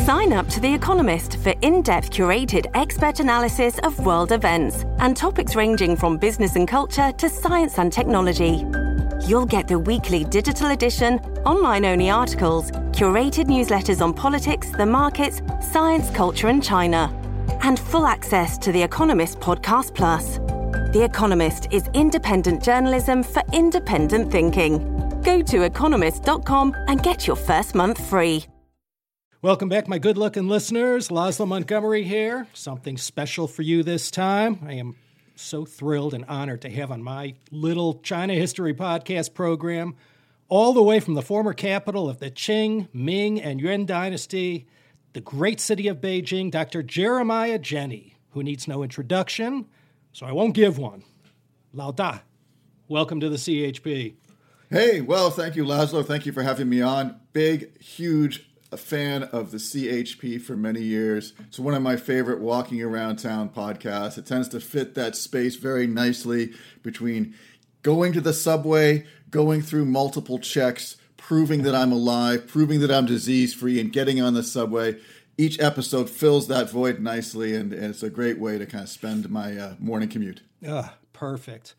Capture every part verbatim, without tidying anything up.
Sign up to The Economist for in-depth curated expert analysis of world events and topics ranging from business and culture to science and technology. You'll get the weekly digital edition, online-only articles, curated newsletters on politics, the markets, science, culture and China, and full access to The Economist Podcast Plus. The Economist is independent journalism for independent thinking. Go to economist dot com and get your first month free. Welcome back, my good-looking listeners. Laszlo Montgomery here. Something special for you this time. I am so thrilled and honored to have on my little China History podcast program, all the way from the former capital of the Qing, Ming, and Yuan dynasty, the great city of Beijing, Doctor Jeremiah Jenny, who needs no introduction, so I won't give one. Lao Da, welcome to the C H P. Hey, well, thank you, Laszlo. Thank you for having me on. Big, huge a fan of the C H P for many years. It's one of my favorite walking around town podcasts. It tends to fit that space very nicely between going to the subway, going through multiple checks, proving that I'm alive, proving that I'm disease-free, and getting on the subway. Each episode fills that void nicely, and, and it's a great way to kind of spend my uh, morning commute. Ah, perfect.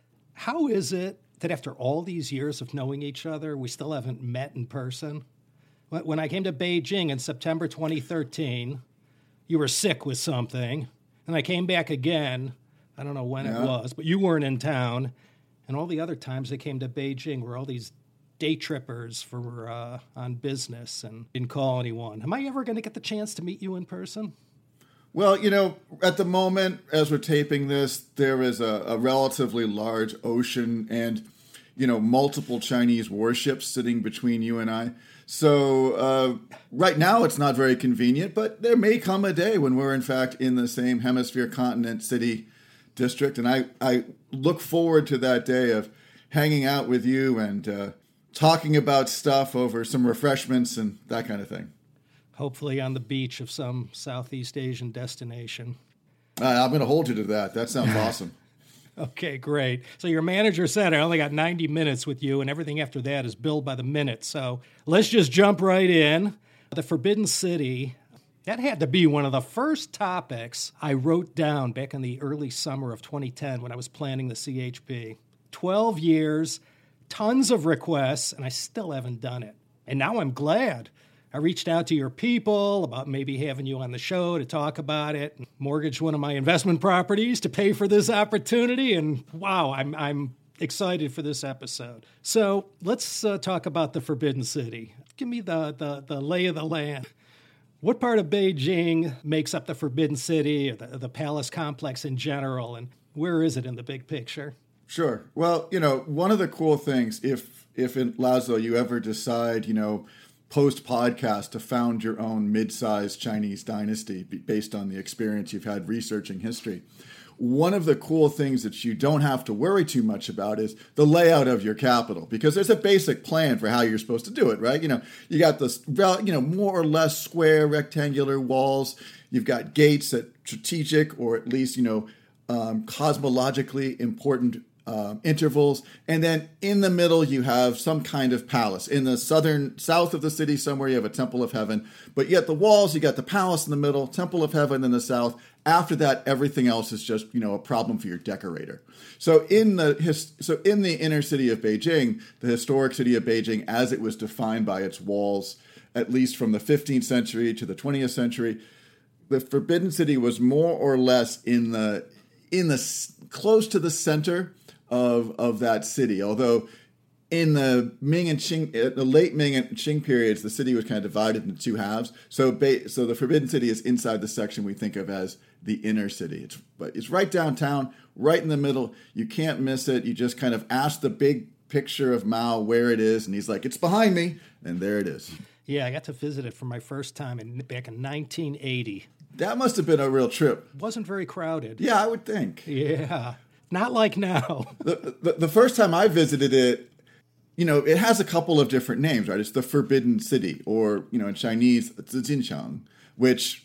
How is it that after all these years of knowing each other, we still haven't met in person? When I came to Beijing in September twenty thirteen, you were sick with something, and I came back again. I don't know when yeah. it was, but you weren't in town. And all the other times I came to Beijing were all these day trippers for uh, on business and didn't call anyone. Am I ever going to get the chance to meet you in person? Well, you know, at the moment, as we're taping this, there is a, a relatively large ocean and, you know, multiple Chinese warships sitting between you and I. So uh, right now it's not very convenient, but there may come a day when we're in fact in the same hemisphere, continent, city, district. And I, I look forward to that day of hanging out with you and uh, talking about stuff over some refreshments and that kind of thing. Hopefully on the beach of some Southeast Asian destination. Uh, I'm going to hold you to that. That sounds awesome. Okay, great. So your manager said I only got ninety minutes with you, and everything after that is billed by the minute. So let's just jump right in. The Forbidden City, that had to be one of the first topics I wrote down back in the early summer of twenty ten when I was planning the C H P. twelve years, tons of requests, and I still haven't done it. And now I'm glad. I reached out to your people about maybe having you on the show to talk about it, mortgaged one of my investment properties to pay for this opportunity, and wow, I'm I'm excited for this episode. So let's uh, talk about the Forbidden City. Give me the, the, the lay of the land. What part of Beijing makes up the Forbidden City, or the, the palace complex in general, and where is it in the big picture? Sure. Well, you know, one of the cool things, if, if in Laszlo, you ever decide, you know, post-podcast to found your own mid-sized Chinese dynasty based on the experience you've had researching history. One of the cool things that you don't have to worry too much about is the layout of your capital, because there's a basic plan for how you're supposed to do it, right? You know, you got this, you know, more or less square rectangular walls. You've got gates at strategic or at least, you know, um, cosmologically important Uh, intervals, and then in the middle you have some kind of palace. In the southern south of the city somewhere you have a Temple of Heaven, but yet the walls, you got the palace in the middle, Temple of Heaven in the south. After that, everything else is just, you know, a problem for your decorator. So in the his, so in the inner city of Beijing, the historic city of Beijing as it was defined by its walls, at least from the fifteenth century to the twentieth century, the Forbidden City was more or less in the in the close to the center of of that city. Although in the Ming and Qing, the late Ming and Qing periods, the city was kind of divided into two halves. So ba- so the Forbidden City is inside the section we think of as the inner city. It's but it's right downtown, right in the middle. You can't miss it. You just kind of ask the big picture of Mao where it is, and he's like, "It's behind me," and there it is. Yeah, I got to visit it for my first time in, back in nineteen eighty. That must have been a real trip. Wasn't very crowded. Yeah, I would think. Yeah. Not like now. the, the the first time I visited it, you know, it has a couple of different names, right? It's the Forbidden City, or, you know, in Chinese, it's the Jinchang, which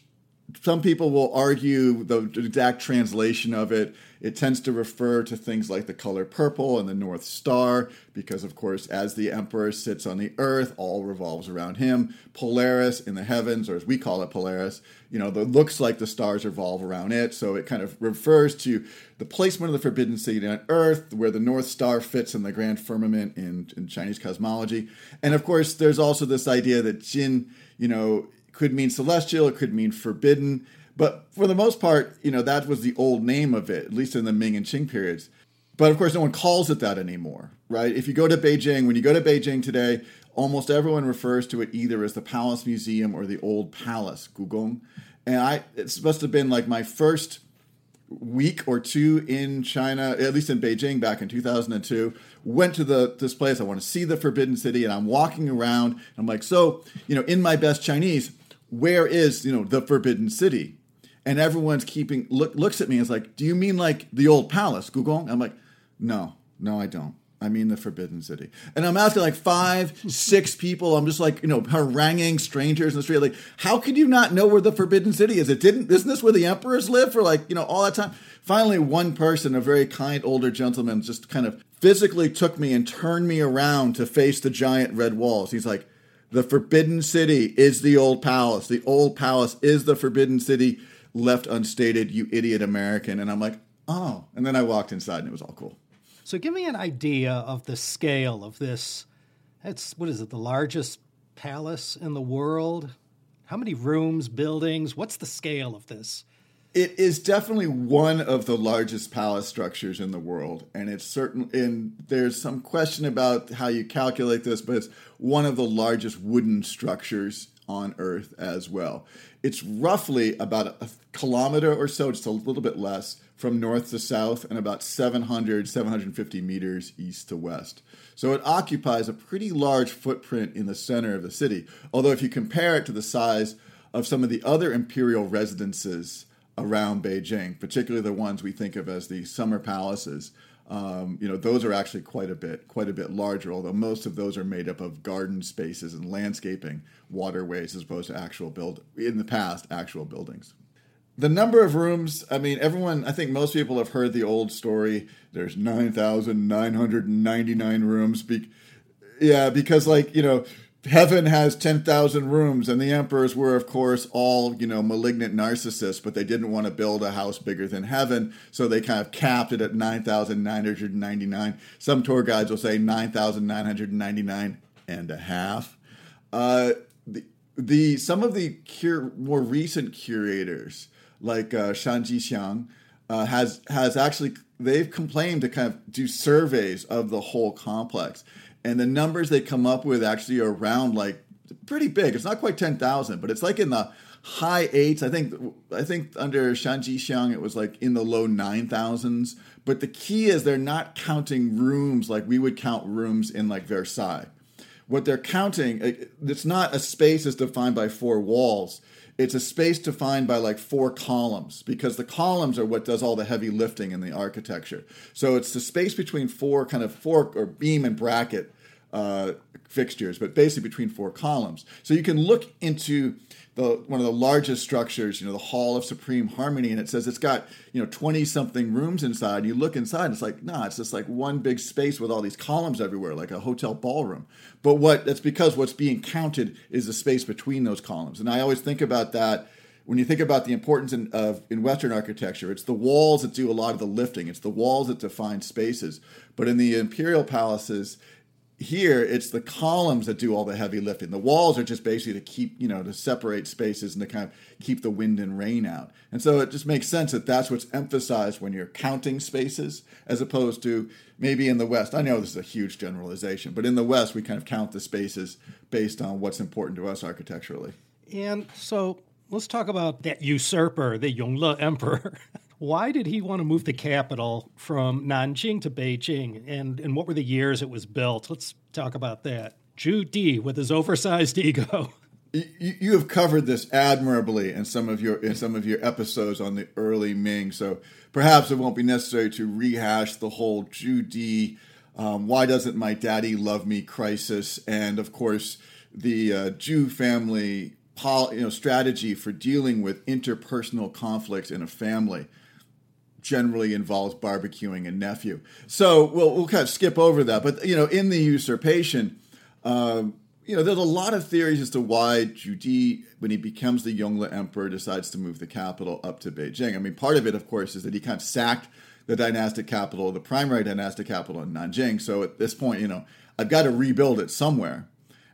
some people will argue the exact translation of it. It tends to refer to things like the color purple and the North Star, because, of course, as the emperor sits on the earth, all revolves around him. Polaris in the heavens, or as we call it, Polaris, you know, it looks like the stars revolve around it. So it kind of refers to the placement of the Forbidden City on Earth, where the North Star fits in the grand firmament in, in Chinese cosmology. And, of course, there's also this idea that Jin, you know, could mean celestial, it could mean forbidden. But for the most part, you know, that was the old name of it, at least in the Ming and Qing periods. But of course, no one calls it that anymore, right? If you go to Beijing, when you go to Beijing today, almost everyone refers to it either as the Palace Museum or the Old Palace, Gugong. And I, it must have been like my first week or two in China, at least in Beijing back in two thousand two, went to the this place. I want to see the Forbidden City, and I'm walking around, and I'm like, so, you know, in my best Chinese, where is, you know, the Forbidden City? And everyone's keeping, look, looks at me and is like, do you mean like the old palace, Gugong? I'm like, no, no, I don't. I mean the Forbidden City. And I'm asking like five, six people. I'm just like, you know, haranguing strangers in the street. Like, how could you not know where the Forbidden City is? It didn't, isn't this where the emperors live for like, you know, all that time? Finally, one person, a very kind older gentleman, just kind of physically took me and turned me around to face the giant red walls. He's like, the Forbidden City is the old palace. The old palace is the Forbidden City. Left unstated, you idiot American. And I'm like, oh. And then I walked inside and it was all cool. So give me an idea of the scale of this. It's, what is it, the largest palace in the world? How many rooms, buildings? What's the scale of this? It is definitely one of the largest palace structures in the world. And it's certain, and there's some question about how you calculate this, but it's one of the largest wooden structures on Earth as well. It's roughly about a kilometer or so, just a little bit less, from north to south, and about seven hundred, seven hundred fifty meters east to west. So it occupies a pretty large footprint in the center of the city. Although if you compare it to the size of some of the other imperial residences around Beijing, particularly the ones we think of as the summer palaces, Um, you know, those are actually quite a bit, quite a bit larger, although most of those are made up of garden spaces and landscaping, waterways, as opposed to actual build, in the past, actual buildings. The number of rooms, I mean, everyone, I think most people have heard the old story. There's nine thousand nine hundred ninety-nine rooms. Be- yeah, because like, you know, heaven has ten thousand rooms, and the emperors were, of course, all, you know, malignant narcissists, but they didn't want to build a house bigger than heaven, so they kind of capped it at nine thousand nine hundred ninety-nine. Some tour guides will say nine thousand nine hundred ninety-nine and a half. Uh, the, the some of the cur- more recent curators, like uh, Shan Jixiang, uh, has has actually, they've complained to kind of do surveys of the whole complex. And the numbers they come up with actually are around like pretty big. It's not quite ten thousand, but it's like in the high eights. I think I think under Shan Jixiang it was like in the low nine thousands. But the key is they're not counting rooms like we would count rooms in like Versailles. What they're counting, it's not a space that's defined by four walls. It's a space defined by like four columns, because the columns are what does all the heavy lifting in the architecture. So it's the space between four kind of fork or beam and bracket uh, fixtures, but basically between four columns. So you can look into the one of the largest structures, you know, the Hall of Supreme Harmony, and it says it's got, you know, twenty-something rooms inside. You look inside, it's like, nah, it's just like one big space with all these columns everywhere, like a hotel ballroom. But what that's because what's being counted is the space between those columns. And I always think about that when you think about the importance in, of in Western architecture. It's the walls that do a lot of the lifting. It's the walls that define spaces. But in the imperial palaces, here, it's the columns that do all the heavy lifting. The walls are just basically to keep, you know, to separate spaces and to kind of keep the wind and rain out. And so it just makes sense that that's what's emphasized when you're counting spaces, as opposed to maybe in the West. I know this is a huge generalization, but in the West, we kind of count the spaces based on what's important to us architecturally. And so let's talk about that usurper, the Yongle Emperor. Why did he want to move the capital from Nanjing to Beijing? And, and what were the years it was built? Let's talk about that. Zhu Di with his oversized ego. You, you have covered this admirably in some of your in some of your episodes on the early Ming, so perhaps it won't be necessary to rehash the whole Zhu Di, um, why doesn't my daddy love me crisis, and of course the uh, Zhu family pol- you know, strategy for dealing with interpersonal conflicts in a family generally involves barbecuing a nephew. So we'll, we'll kind of skip over that. But, you know, in the usurpation, um, you know, there's a lot of theories as to why Zhu Di, when he becomes the Yongle emperor, decides to move the capital up to Beijing. I mean, part of it, of course, is that he kind of sacked the dynastic capital, the primary dynastic capital in Nanjing. So at this point, you know, I've got to rebuild it somewhere.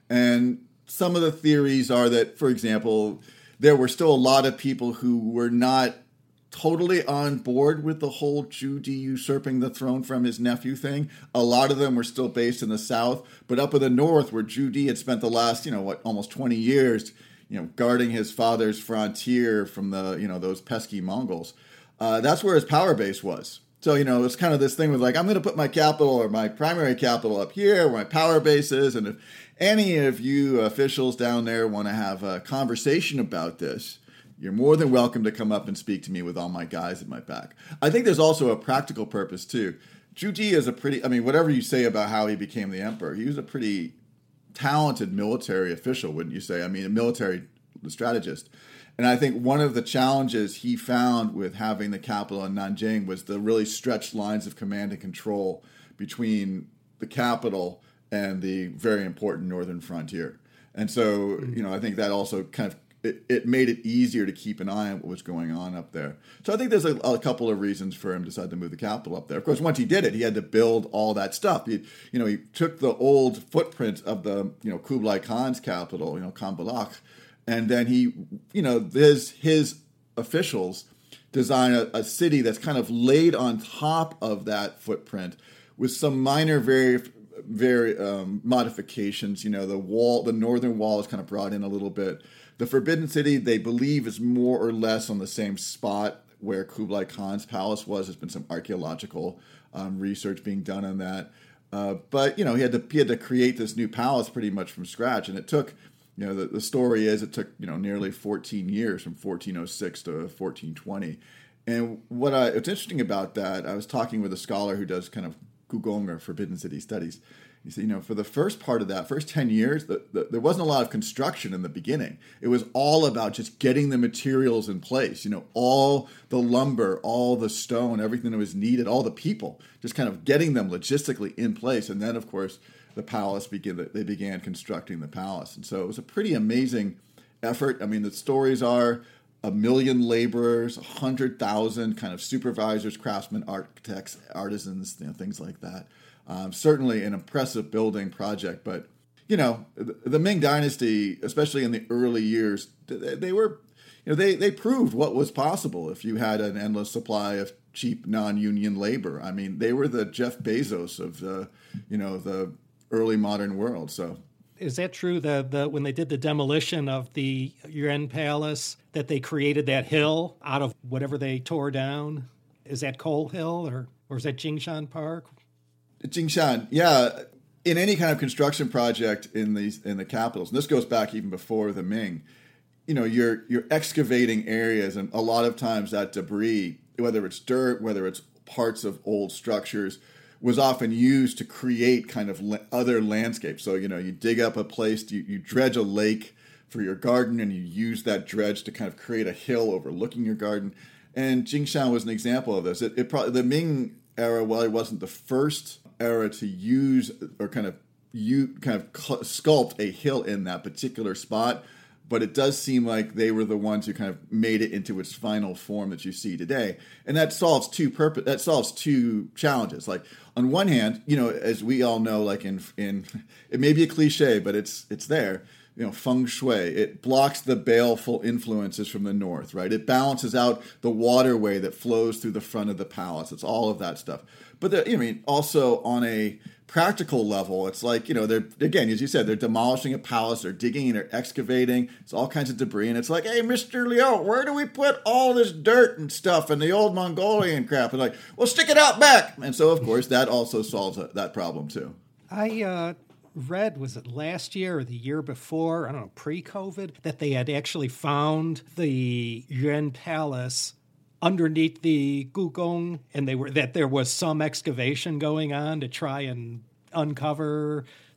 And some of the theories are that, for example, there were still a lot of people who were not totally on board with the whole Zhu Di usurping the throne from his nephew thing. A lot of them were still based in the south, but up in the north, where Zhu Di had spent the last, you know, what, almost twenty years, you know, guarding his father's frontier from the, you know, those pesky Mongols. Uh, that's where his power base was. So, you know, it's kind of this thing with like, I'm going to put my capital or my primary capital up here where my power base is. And if any of you officials down there want to have a conversation about this, you're more than welcome to come up and speak to me with all my guys at my back. I think there's also a practical purpose, too. Zhu Di is a pretty, I mean, whatever you say about how he became the emperor, he was a pretty talented military official, wouldn't you say? I mean, a military strategist. And I think one of the challenges he found with having the capital in Nanjing was the really stretched lines of command and control between the capital and the very important northern frontier. And so, you know, I think that also kind of It, it made it easier to keep an eye on what was going on up there. So I think there's a, a couple of reasons for him to decide to move the capital up there. Of course, once he did it, he had to build all that stuff. He, you know, he took the old footprint of the, you know, Kublai Khan's capital, you know, Khanbalakh, and then he, you know, his his officials design a, a city that's kind of laid on top of that footprint with some minor very very um, modifications. You know, the wall, the northern wall is kind of brought in a little bit. The Forbidden City, they believe, is more or less on the same spot where Kublai Khan's palace was. There's been some archaeological um, research being done on that. Uh, but, you know, he had to he had to create this new palace pretty much from scratch. And it took, you know, the, the story is it took, you know, nearly fourteen years from fourteen oh six to fourteen twenty. And what I, what's interesting about that, I was talking with a scholar who does kind of Gugong or Forbidden City studies. You see, you know, for the first part of that, first ten years, the, the, there wasn't a lot of construction in the beginning. It was all about just getting the materials in place, you know, all the lumber, all the stone, everything that was needed, all the people, just kind of getting them logistically in place. And then, of course, the palace began, they began constructing the palace. And so it was a pretty amazing effort. I mean, the stories are a million laborers, one hundred thousand kind of supervisors, craftsmen, architects, artisans, you know, things like that. Um, certainly an impressive building project, but, you know, the, the Ming Dynasty, especially in the early years, they, they were, you know, they, they proved what was possible if you had an endless supply of cheap non-union labor. I mean, they were the Jeff Bezos of the, you know, the early modern world. So, is that true that the, when they did the demolition of the Yuan Palace, that they created that hill out of whatever they tore down? Is that Coal Hill or, or is that Jingshan Park? Jingshan, yeah. In any kind of construction project in these in the capitals, and this goes back even before the Ming, you know, you're you're excavating areas, and a lot of times that debris, whether it's dirt, whether it's parts of old structures, was often used to create kind of la- other landscapes. So, you know, you dig up a place, you, you dredge a lake for your garden, and you use that dredge to kind of create a hill overlooking your garden. And Jingshan was an example of this. It, it probably the Ming era, while it wasn't the first era to use or kind of you kind of sculpt a hill in that particular spot, but it does seem like they were the ones who kind of made it into its final form that you see today. And that solves two purpose that solves two challenges. Like on one hand, you know, as we all know, like in in it may be a cliche, but it's it's there. You know, feng shui, it blocks the baleful influences from the north, right? It balances out the waterway that flows through the front of the palace. It's all of that stuff. But, the, you know, I mean, also on a practical level, it's like, you know, they're, again, as you said, they're demolishing a palace, they're digging and they're excavating. It's all kinds of debris. And it's like, hey, Mister Liu, where do we put all this dirt and stuff and the old Mongolian crap? And like, well, stick it out back. And so, of course, that also solves a, that problem, too. I, uh... read, was it last year or the year before, I don't know, pre-COVID, that they had actually found the Yuan Palace underneath the Gugong, and they were that there was some excavation going on to try and uncover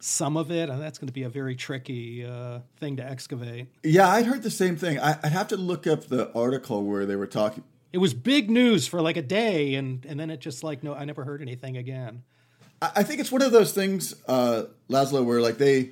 some of it, and that's going to be a very tricky uh, thing to excavate. Yeah, I'd heard the same thing. I, I'd have to look up the article where they were talking. It was big news for like a day, and, and then it just like, no, I never heard anything again. I, I think it's one of those things, uh, Laszlo, where like they,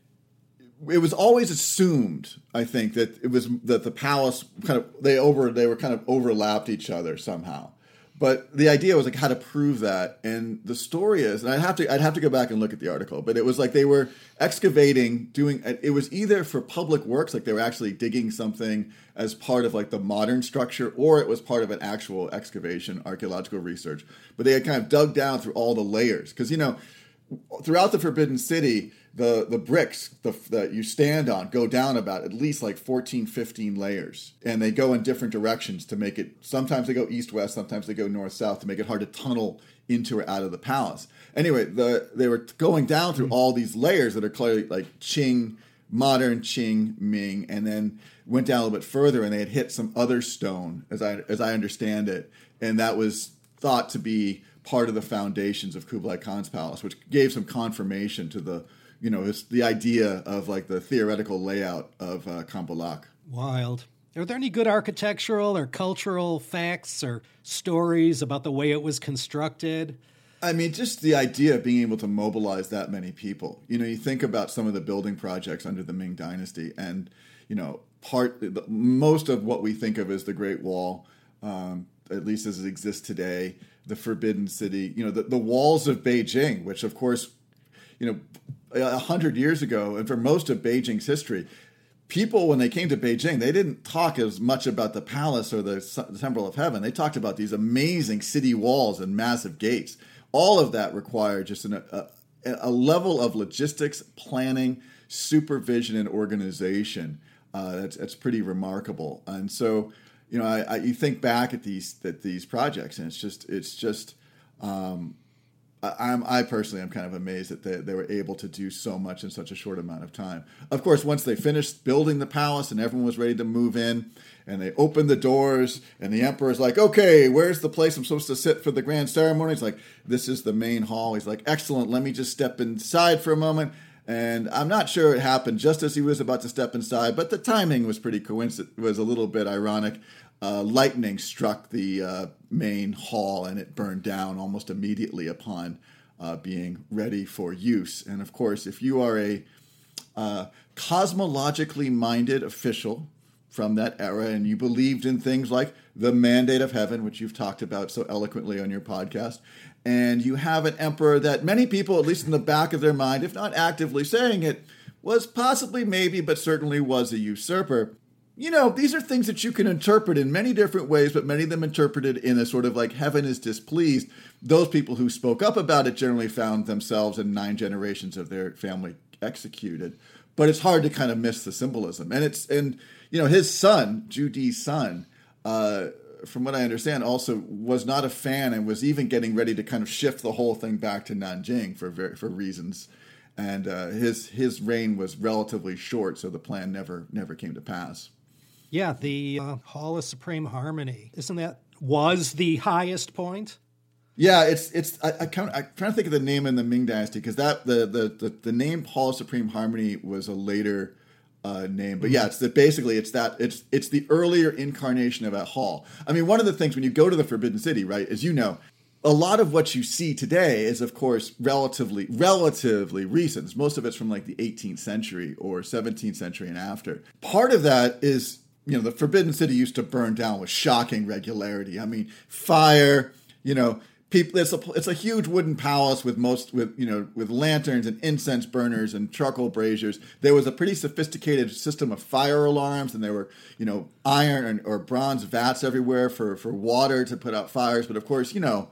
it was always assumed, I think, that it was that the palace kind of, they over, they were kind of overlapped each other somehow. But the idea was like how to prove that, and the story is, and I'd have to I'd have to go back and look at the article, but it was like they were excavating, doing it was either for public works, like they were actually digging something as part of like the modern structure, or it was part of an actual excavation, archaeological research. But they had kind of dug down through all the layers, because you know, throughout the Forbidden City, the the bricks the, that you stand on go down about at least like fourteen, fifteen layers. And they go in different directions to make it, sometimes they go east-west, sometimes they go north-south to make it hard to tunnel into or out of the palace. Anyway, the they were going down through all these layers that are clearly like Qing, modern Qing, Ming, and then went down a little bit further and they had hit some other stone, as I as I understand it. And that was thought to be part of the foundations of Kublai Khan's palace, which gave some confirmation to the you know, it's the idea of like the theoretical layout of uh, Cambaluc. Wild. Are there any good architectural or cultural facts or stories about the way it was constructed? I mean, just the idea of being able to mobilize that many people. You know, you think about some of the building projects under the Ming Dynasty, and, you know, part most of what we think of as the Great Wall, um, at least as it exists today, the Forbidden City, you know, the, the walls of Beijing, which, of course, you know, a hundred years ago, and for most of Beijing's history, people, when they came to Beijing, they didn't talk as much about the palace or the, the Temple of Heaven. They talked about these amazing city walls and massive gates. All of that required just an, a, a level of logistics, planning, supervision, and organization uh, that's, that's pretty remarkable. And so, you know, I, I, you think back at these at these projects, and it's just it's just. Um, I'm, I personally am kind of amazed that they, they were able to do so much in such a short amount of time. Of course, once they finished building the palace and everyone was ready to move in, and they opened the doors, and the emperor's like, okay, where's the place I'm supposed to sit for the grand ceremony? He's like, this is the main hall. He's like, excellent, let me just step inside for a moment. And I'm not sure it happened just as he was about to step inside, but the timing was pretty coincident, was a little bit ironic. Uh, lightning struck the uh, main hall, and it burned down almost immediately upon uh, being ready for use. And of course, if you are a uh, cosmologically minded official from that era, and you believed in things like the mandate of heaven, which you've talked about so eloquently on your podcast, and you have an emperor that many people, at least in the back of their mind, if not actively saying it, was possibly, maybe, but certainly was a usurper. You know, these are things that you can interpret in many different ways, but many of them interpreted in a sort of like heaven is displeased. Those people who spoke up about it generally found themselves and nine generations of their family executed. But it's hard to kind of miss the symbolism. And it's, and, you know, his son, Zhu Di's son, uh, from what I understand, also was not a fan and was even getting ready to kind of shift the whole thing back to Nanjing for very, for reasons. And uh, his his reign was relatively short, so the plan never never came to pass. Yeah, the uh, Hall of Supreme Harmony, isn't that was the highest point? Yeah, it's it's. I, I count, I'm trying to think of the name in the Ming Dynasty, because that the, the the the name Hall of Supreme Harmony was a later uh, name, but yeah, it's that basically it's that it's it's the earlier incarnation of that hall. I mean, one of the things when you go to the Forbidden City, right, as you know, a lot of what you see today is, of course, relatively relatively recent. Most of it's from like the eighteenth century or seventeenth century and after. Part of that is, you know, the Forbidden City used to burn down with shocking regularity. I mean, fire, you know, people. It's a it's a huge wooden palace with most with you know with lanterns and incense burners and charcoal braziers. There was a pretty sophisticated system of fire alarms, and there were you know iron or bronze vats everywhere for for water to put out fires. But of course, you know,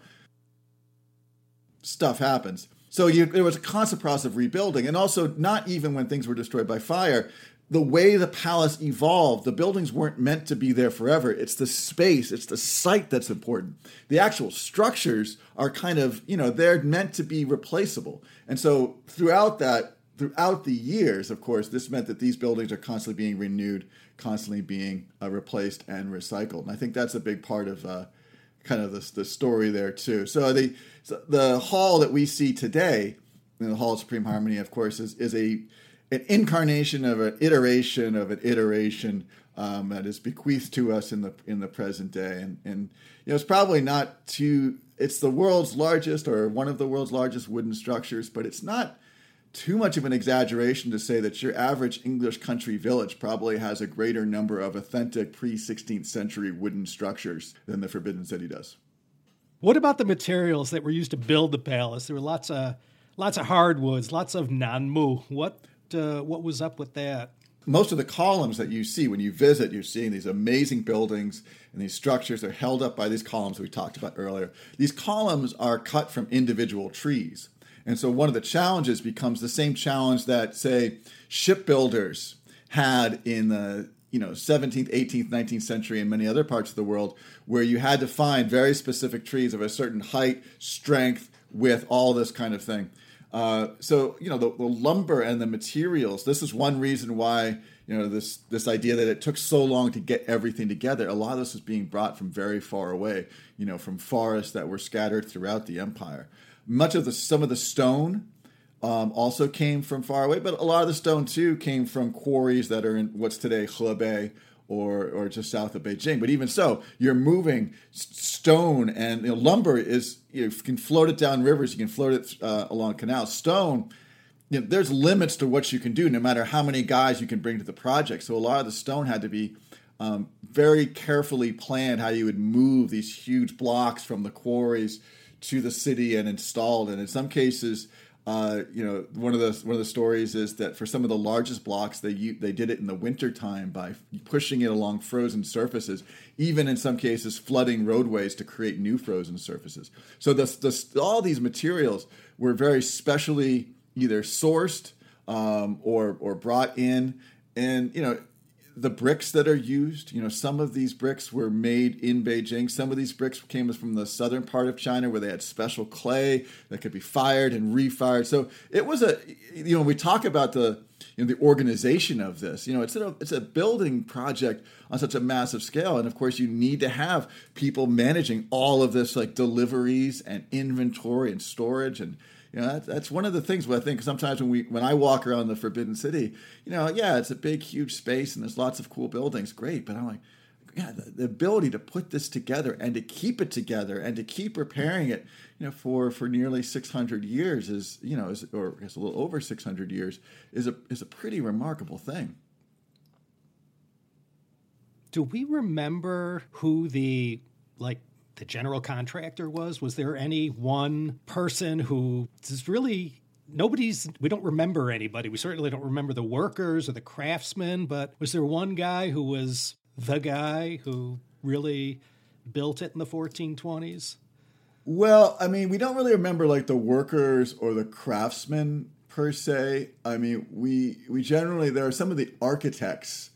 stuff happens. So you, there was a constant process of rebuilding, and also not even when things were destroyed by fire. The way the palace evolved, the buildings weren't meant to be there forever. It's the space, it's the site that's important. The actual structures are kind of, you know, they're meant to be replaceable. And so throughout that, throughout the years, of course, this meant that these buildings are constantly being renewed, constantly being uh, replaced and recycled. And I think that's a big part of uh, kind of the, the story there too. So the so the hall that we see today, the Hall of Supreme Harmony, of course, is, is a an incarnation of an iteration of an iteration um, that is bequeathed to us in the in the present day. And, and you know, it's probably not too, it's the world's largest or one of the world's largest wooden structures, but it's not too much of an exaggeration to say that your average English country village probably has a greater number of authentic pre-sixteenth century wooden structures than the Forbidden City does. What about the materials that were used to build the palace? There were lots of lots of hardwoods, lots of nanmu. What uh, what was up with that? Most of the columns that you see when you visit, you're seeing these amazing buildings and these structures are held up by these columns we talked about earlier. These columns are cut from individual trees. And so one of the challenges becomes the same challenge that, say, shipbuilders had in the you know seventeenth, eighteenth, nineteenth century and many other parts of the world, where you had to find very specific trees of a certain height, strength, width, all this kind of thing. Uh, so, you know, the, the lumber and the materials, this is one reason why, you know, this this idea that it took so long to get everything together. A lot of this was being brought from very far away, you know, from forests that were scattered throughout the empire. Much of the, some of the stone um, also came from far away, but a lot of the stone, too, came from quarries that are in what's today Hebei or or just south of Beijing. But even so, you're moving stone, and you know, lumber is, you know, can float it down rivers, you can float it uh, along canals. Stone, you know, there's limits to what you can do, no matter how many guys you can bring to the project. So a lot of the stone had to be um, very carefully planned, how you would move these huge blocks from the quarries to the city and installed. And in some cases, uh, you know, one of the one of the stories is that for some of the largest blocks, they they did it in the wintertime by pushing it along frozen surfaces, even in some cases flooding roadways to create new frozen surfaces. So the, the, all these materials were very specially either sourced um, or or brought in. And, you know, the bricks that are used, you know, some of these bricks were made in Beijing. Some of these bricks came from the southern part of China where they had special clay that could be fired and refired. So it was a, you know, when we talk about the, you know, the organization of this, you know, it's a, it's a building project on such a massive scale. And of course, you need to have people managing all of this, like deliveries and inventory and storage. And you know, that, that's one of the things where I think sometimes when we when I walk around the Forbidden City, you know, yeah, it's a big, huge space and there's lots of cool buildings, great. But I'm like, yeah, the, the ability to put this together and to keep it together and to keep repairing it, you know, for, for nearly six hundred years is, you know, is, or I guess a little over six hundred years is a is a pretty remarkable thing. Do we remember who the, like, the general contractor was? Was there any one person who is really, nobody's, we don't remember anybody. We certainly don't remember the workers or the craftsmen, but was there one guy who was the guy who really built it in the fourteen twenties? Well, I mean, we don't really remember like the workers or the craftsmen per se. I mean, we we generally, there are some of the architects.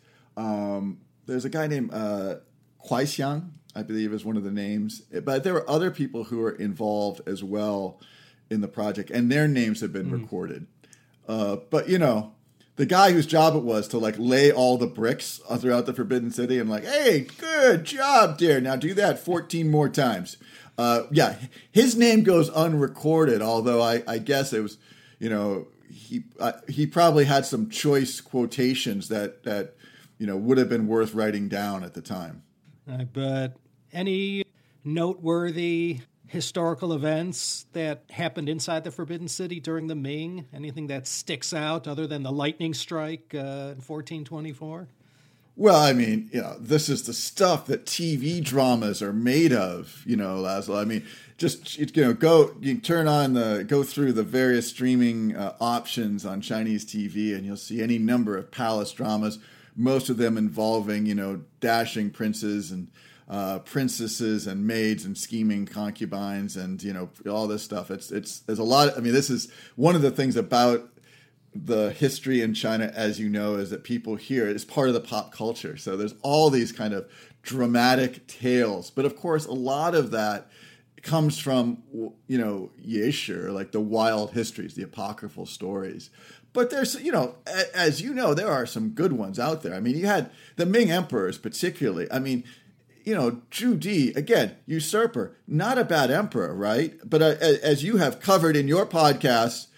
Um, there's a guy named uh, Kuai Xiang, I believe is one of the names. But there were other people who were involved as well in the project, and their names have been mm. recorded. Uh, but, you know, the guy whose job it was to, like, lay all the bricks throughout the Forbidden City and, like, hey, good job, dear. Now do that fourteen more times. Uh, yeah, his name goes unrecorded, although I, I guess it was, you know, he uh, he probably had some choice quotations that, that, you know, would have been worth writing down at the time. Uh, but any noteworthy historical events that happened inside the Forbidden City during the Ming? Anything that sticks out other than the lightning strike uh, in fourteen twenty-four? Well, I mean, you know, this is the stuff that T V dramas are made of, you know, Laszlo. I mean, just, you know, go, you turn on the, go through the various streaming uh, options on Chinese T V and you'll see any number of palace dramas, most of them involving, you know, dashing princes and uh, princesses and maids and scheming concubines and, you know, all this stuff. It's, it's, there's a lot. I mean, this is one of the things about the history in China, as you know, is that people hear it is part of the pop culture. So there's all these kind of dramatic tales. But of course, a lot of that comes from, you know, Yeshe, like the wild histories, the apocryphal stories. But there's, you know, as you know, there are some good ones out there. I mean, you had the Ming emperors particularly. I mean, you know, Zhu Di, again, usurper, not a bad emperor, right? But uh, as you have covered in your podcast,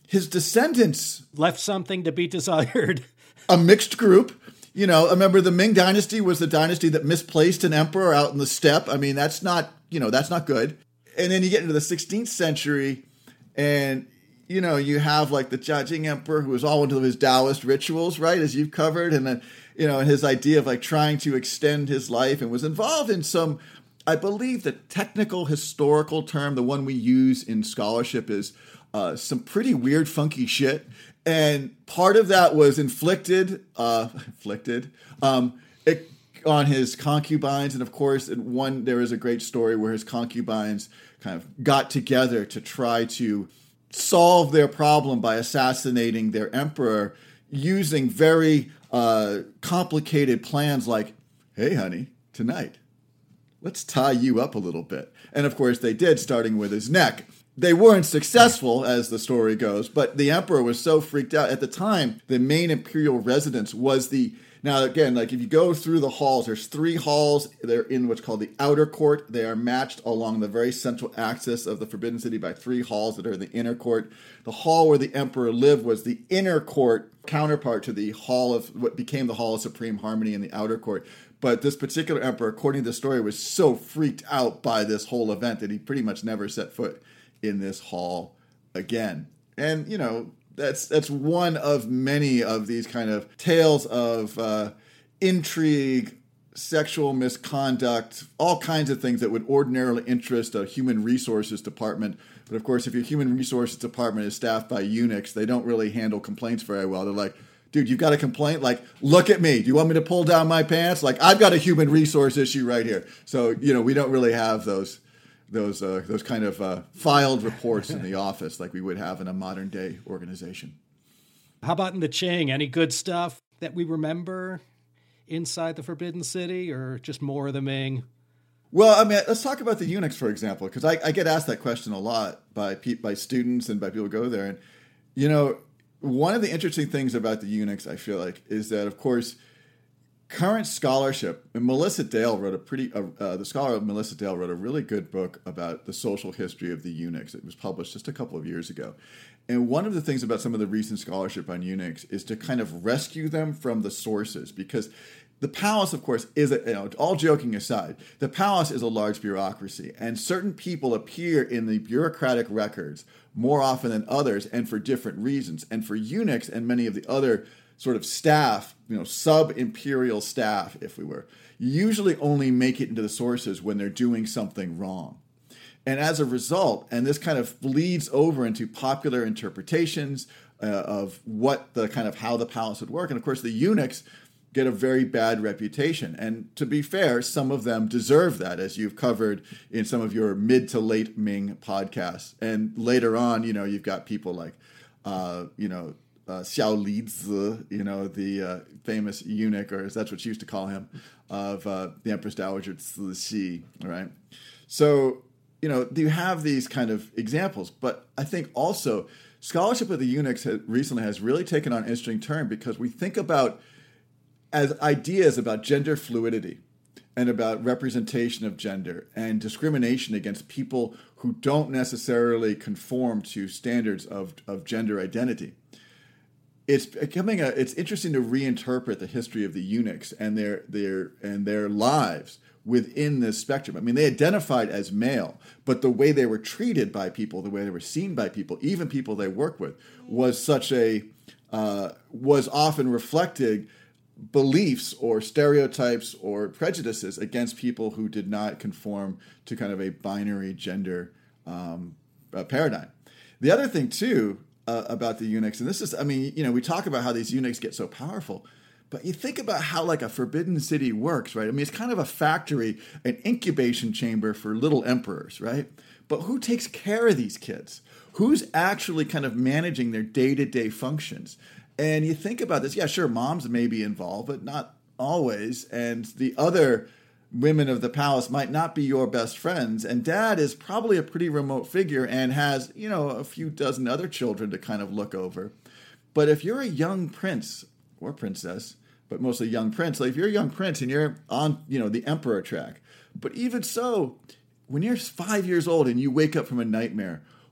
his descendants left something to be desired. A mixed group. You know, I remember the Ming Dynasty was the dynasty that misplaced an emperor out in the steppe. I mean, that's not, you know, that's not good. And then you get into the sixteenth century and, you know, you have like the Jiajing emperor who was all into his Taoist rituals, right, as you've covered. And then, you know, his idea of like trying to extend his life and was involved in some, I believe the technical historical term, the one we use in scholarship is uh, some pretty weird, funky shit. And part of that was inflicted, uh, inflicted um, it, on his concubines. And of course, in one there is a great story where his concubines kind of got together to try to solve their problem by assassinating their emperor using very uh, complicated plans like, hey, honey, tonight, let's tie you up a little bit. And of course, they did, starting with his neck. They weren't successful, as the story goes, but the emperor was so freaked out. At the time, the main imperial residence was the... Now, again, like if you go through the halls, there's three halls. They're in what's called the outer court. They are matched along the very central axis of the Forbidden City by three halls that are in the inner court. The hall where the emperor lived was the inner court counterpart to the hall of what became the Hall of Supreme Harmony in the outer court. But this particular emperor, according to the story, was so freaked out by this whole event that he pretty much never set foot in this hall again. And, you know, that's that's one of many of these kind of tales of uh, intrigue, sexual misconduct, all kinds of things that would ordinarily interest a human resources department. But of course, if your human resources department is staffed by eunuchs, they don't really handle complaints very well. They're like, dude, you've got a complaint? Like, look at me. Do you want me to pull down my pants? Like, I've got a human resource issue right here. So, you know, we don't really have those those uh, those kind of uh, filed reports in the office like we would have in a modern day organization. How about in the Qing? Any good stuff that we remember inside the Forbidden City, or just more of the Ming? Well, I mean, let's talk about the eunuchs, for example, because I, I get asked that question a lot by pe- by students and by people who go there. And, you know, one of the interesting things about the eunuchs, I feel like, is that, of course, current scholarship, and Melissa Dale wrote a pretty, uh, uh, the scholar Melissa Dale wrote a really good book about the social history of the eunuchs. It was published just a couple of years ago. And one of the things about some of the recent scholarship on eunuchs is to kind of rescue them from the sources, because the palace, of course, is, a, you know, all joking aside, the palace is a large bureaucracy, and certain people appear in the bureaucratic records more often than others, and for different reasons. And for eunuchs and many of the other sort of staff, you know, sub-imperial staff, if we were, usually only make it into the sources when they're doing something wrong. And as a result, and this kind of bleeds over into popular interpretations uh, of what the kind of how the palace would work. And of course, the eunuchs get a very bad reputation. And to be fair, some of them deserve that, as you've covered in some of your mid to late Ming podcasts. And later on, you know, you've got people like, uh, you know, Uh, Xiao Lizi, you know, the uh, famous eunuch, or that's what she used to call him, of uh, the Empress Dowager Cixi, right? So, you know, you have these kind of examples, but I think also scholarship of the eunuchs has, recently has really taken on an interesting turn, because we think about as ideas about gender fluidity and about representation of gender and discrimination against people who don't necessarily conform to standards of, of gender identity. It's becoming a. It's interesting to reinterpret the history of the eunuchs and their their and their lives within this spectrum. I mean, they identified as male, but the way they were treated by people, the way they were seen by people, even people they worked with, was such a uh, was often reflecting beliefs or stereotypes or prejudices against people who did not conform to kind of a binary gender um, uh, paradigm. The other thing too. Uh, about the eunuchs, and this is, I mean, you know, we talk about how these eunuchs get so powerful, but you think about how like a Forbidden City works, right? I mean, it's kind of a factory, an incubation chamber for little emperors, right? But who takes care of these kids? Who's actually kind of managing their day-to-day functions? And you think about this, yeah, sure, moms may be involved, but not always, and the other women of the palace might not be your best friends, and dad is probably a pretty remote figure and has, you know, a few dozen other children to kind of look over. But if you're a young prince or princess, but mostly young prince, like if you're a young prince and you're on, you know, the emperor track, but even so, when you're five years old and you wake up from a nightmare,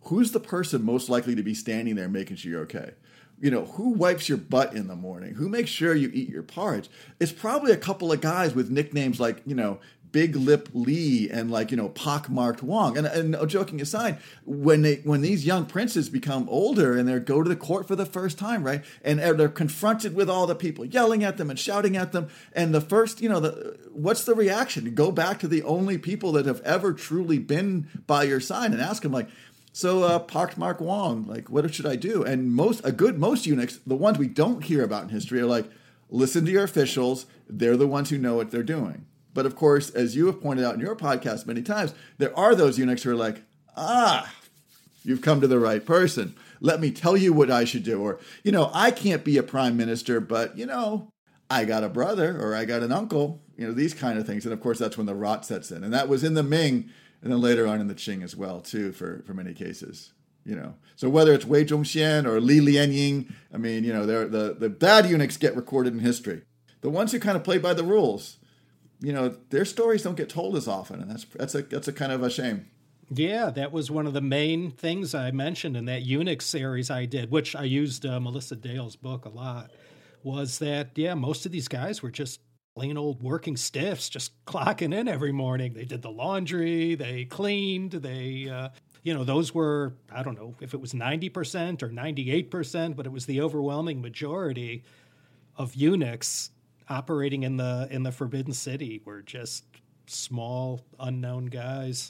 who's the person most likely to be standing there making sure you're okay? You know, who wipes your butt in the morning? Who makes sure you eat your porridge? It's probably a couple of guys with nicknames like, you know, Big Lip Lee and like, you know, Pockmarked Wong. And, and no, joking aside, when they when these young princes become older and they go to the court for the first time, right? And they're confronted with all the people yelling at them and shouting at them. And the first, you know, the what's the reaction? You go back to the only people that have ever truly been by your side and ask them like, so uh, Pockmarked Wong, like, what should I do? And most a good most eunuchs, the ones we don't hear about in history, are like, listen to your officials. They're the ones who know what they're doing. But of course, as you have pointed out in your podcast many times, there are those eunuchs who are like, ah, you've come to the right person. Let me tell you what I should do. Or, you know, I can't be a prime minister, but, you know, I got a brother or I got an uncle, you know, these kind of things. And of course, that's when the rot sets in. And that was in the Ming and then later on in the Qing as well, too, for, for many cases. You know, so whether it's Wei Zhongxian or Li Lianying, I mean, you know, the, the bad eunuchs get recorded in history. The ones who kind of play by the rules, you know, their stories don't get told as often, and that's that's a that's a kind of a shame. Yeah, that was one of the main things I mentioned in that eunuch series I did, which I used uh, Melissa Dale's book a lot, was that, yeah, most of these guys were just plain old working stiffs, just clocking in every morning. They did the laundry, they cleaned, they, uh, you know, those were, I don't know if it was ninety percent or ninety-eight percent, but it was the overwhelming majority of eunuchs operating in the in the Forbidden City were just small, unknown guys.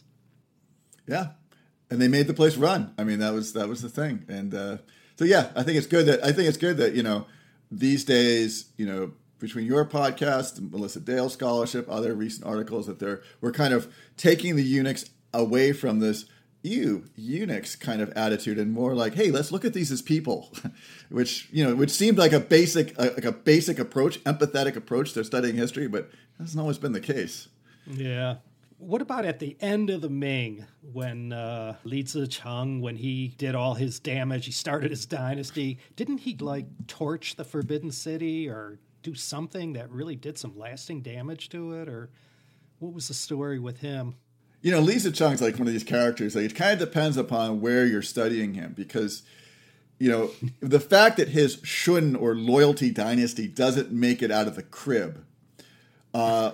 Yeah, and they made the place run. I mean, that was that was the thing. And uh, so, yeah, I think it's good that I think it's good that you know these days, you know, between your podcast, Melissa Dale scholarship, other recent articles, that they're we're kind of taking the eunuchs away from this you eunuchs kind of attitude and more like, hey, let's look at these as people, which, you know, which seemed like a basic, like a basic approach, empathetic approach to studying history, but hasn't always been the case. Yeah. What about at the end of the Ming, when uh, Li Zicheng, when he did all his damage, he started his dynasty, didn't he like torch the Forbidden City or do something that really did some lasting damage to it? Or what was the story with him? You know, Li Zicheng's like one of these characters. Like, it kind of depends upon where you're studying him, because, you know, the fact that his Shun or loyalty dynasty doesn't make it out of the crib, uh,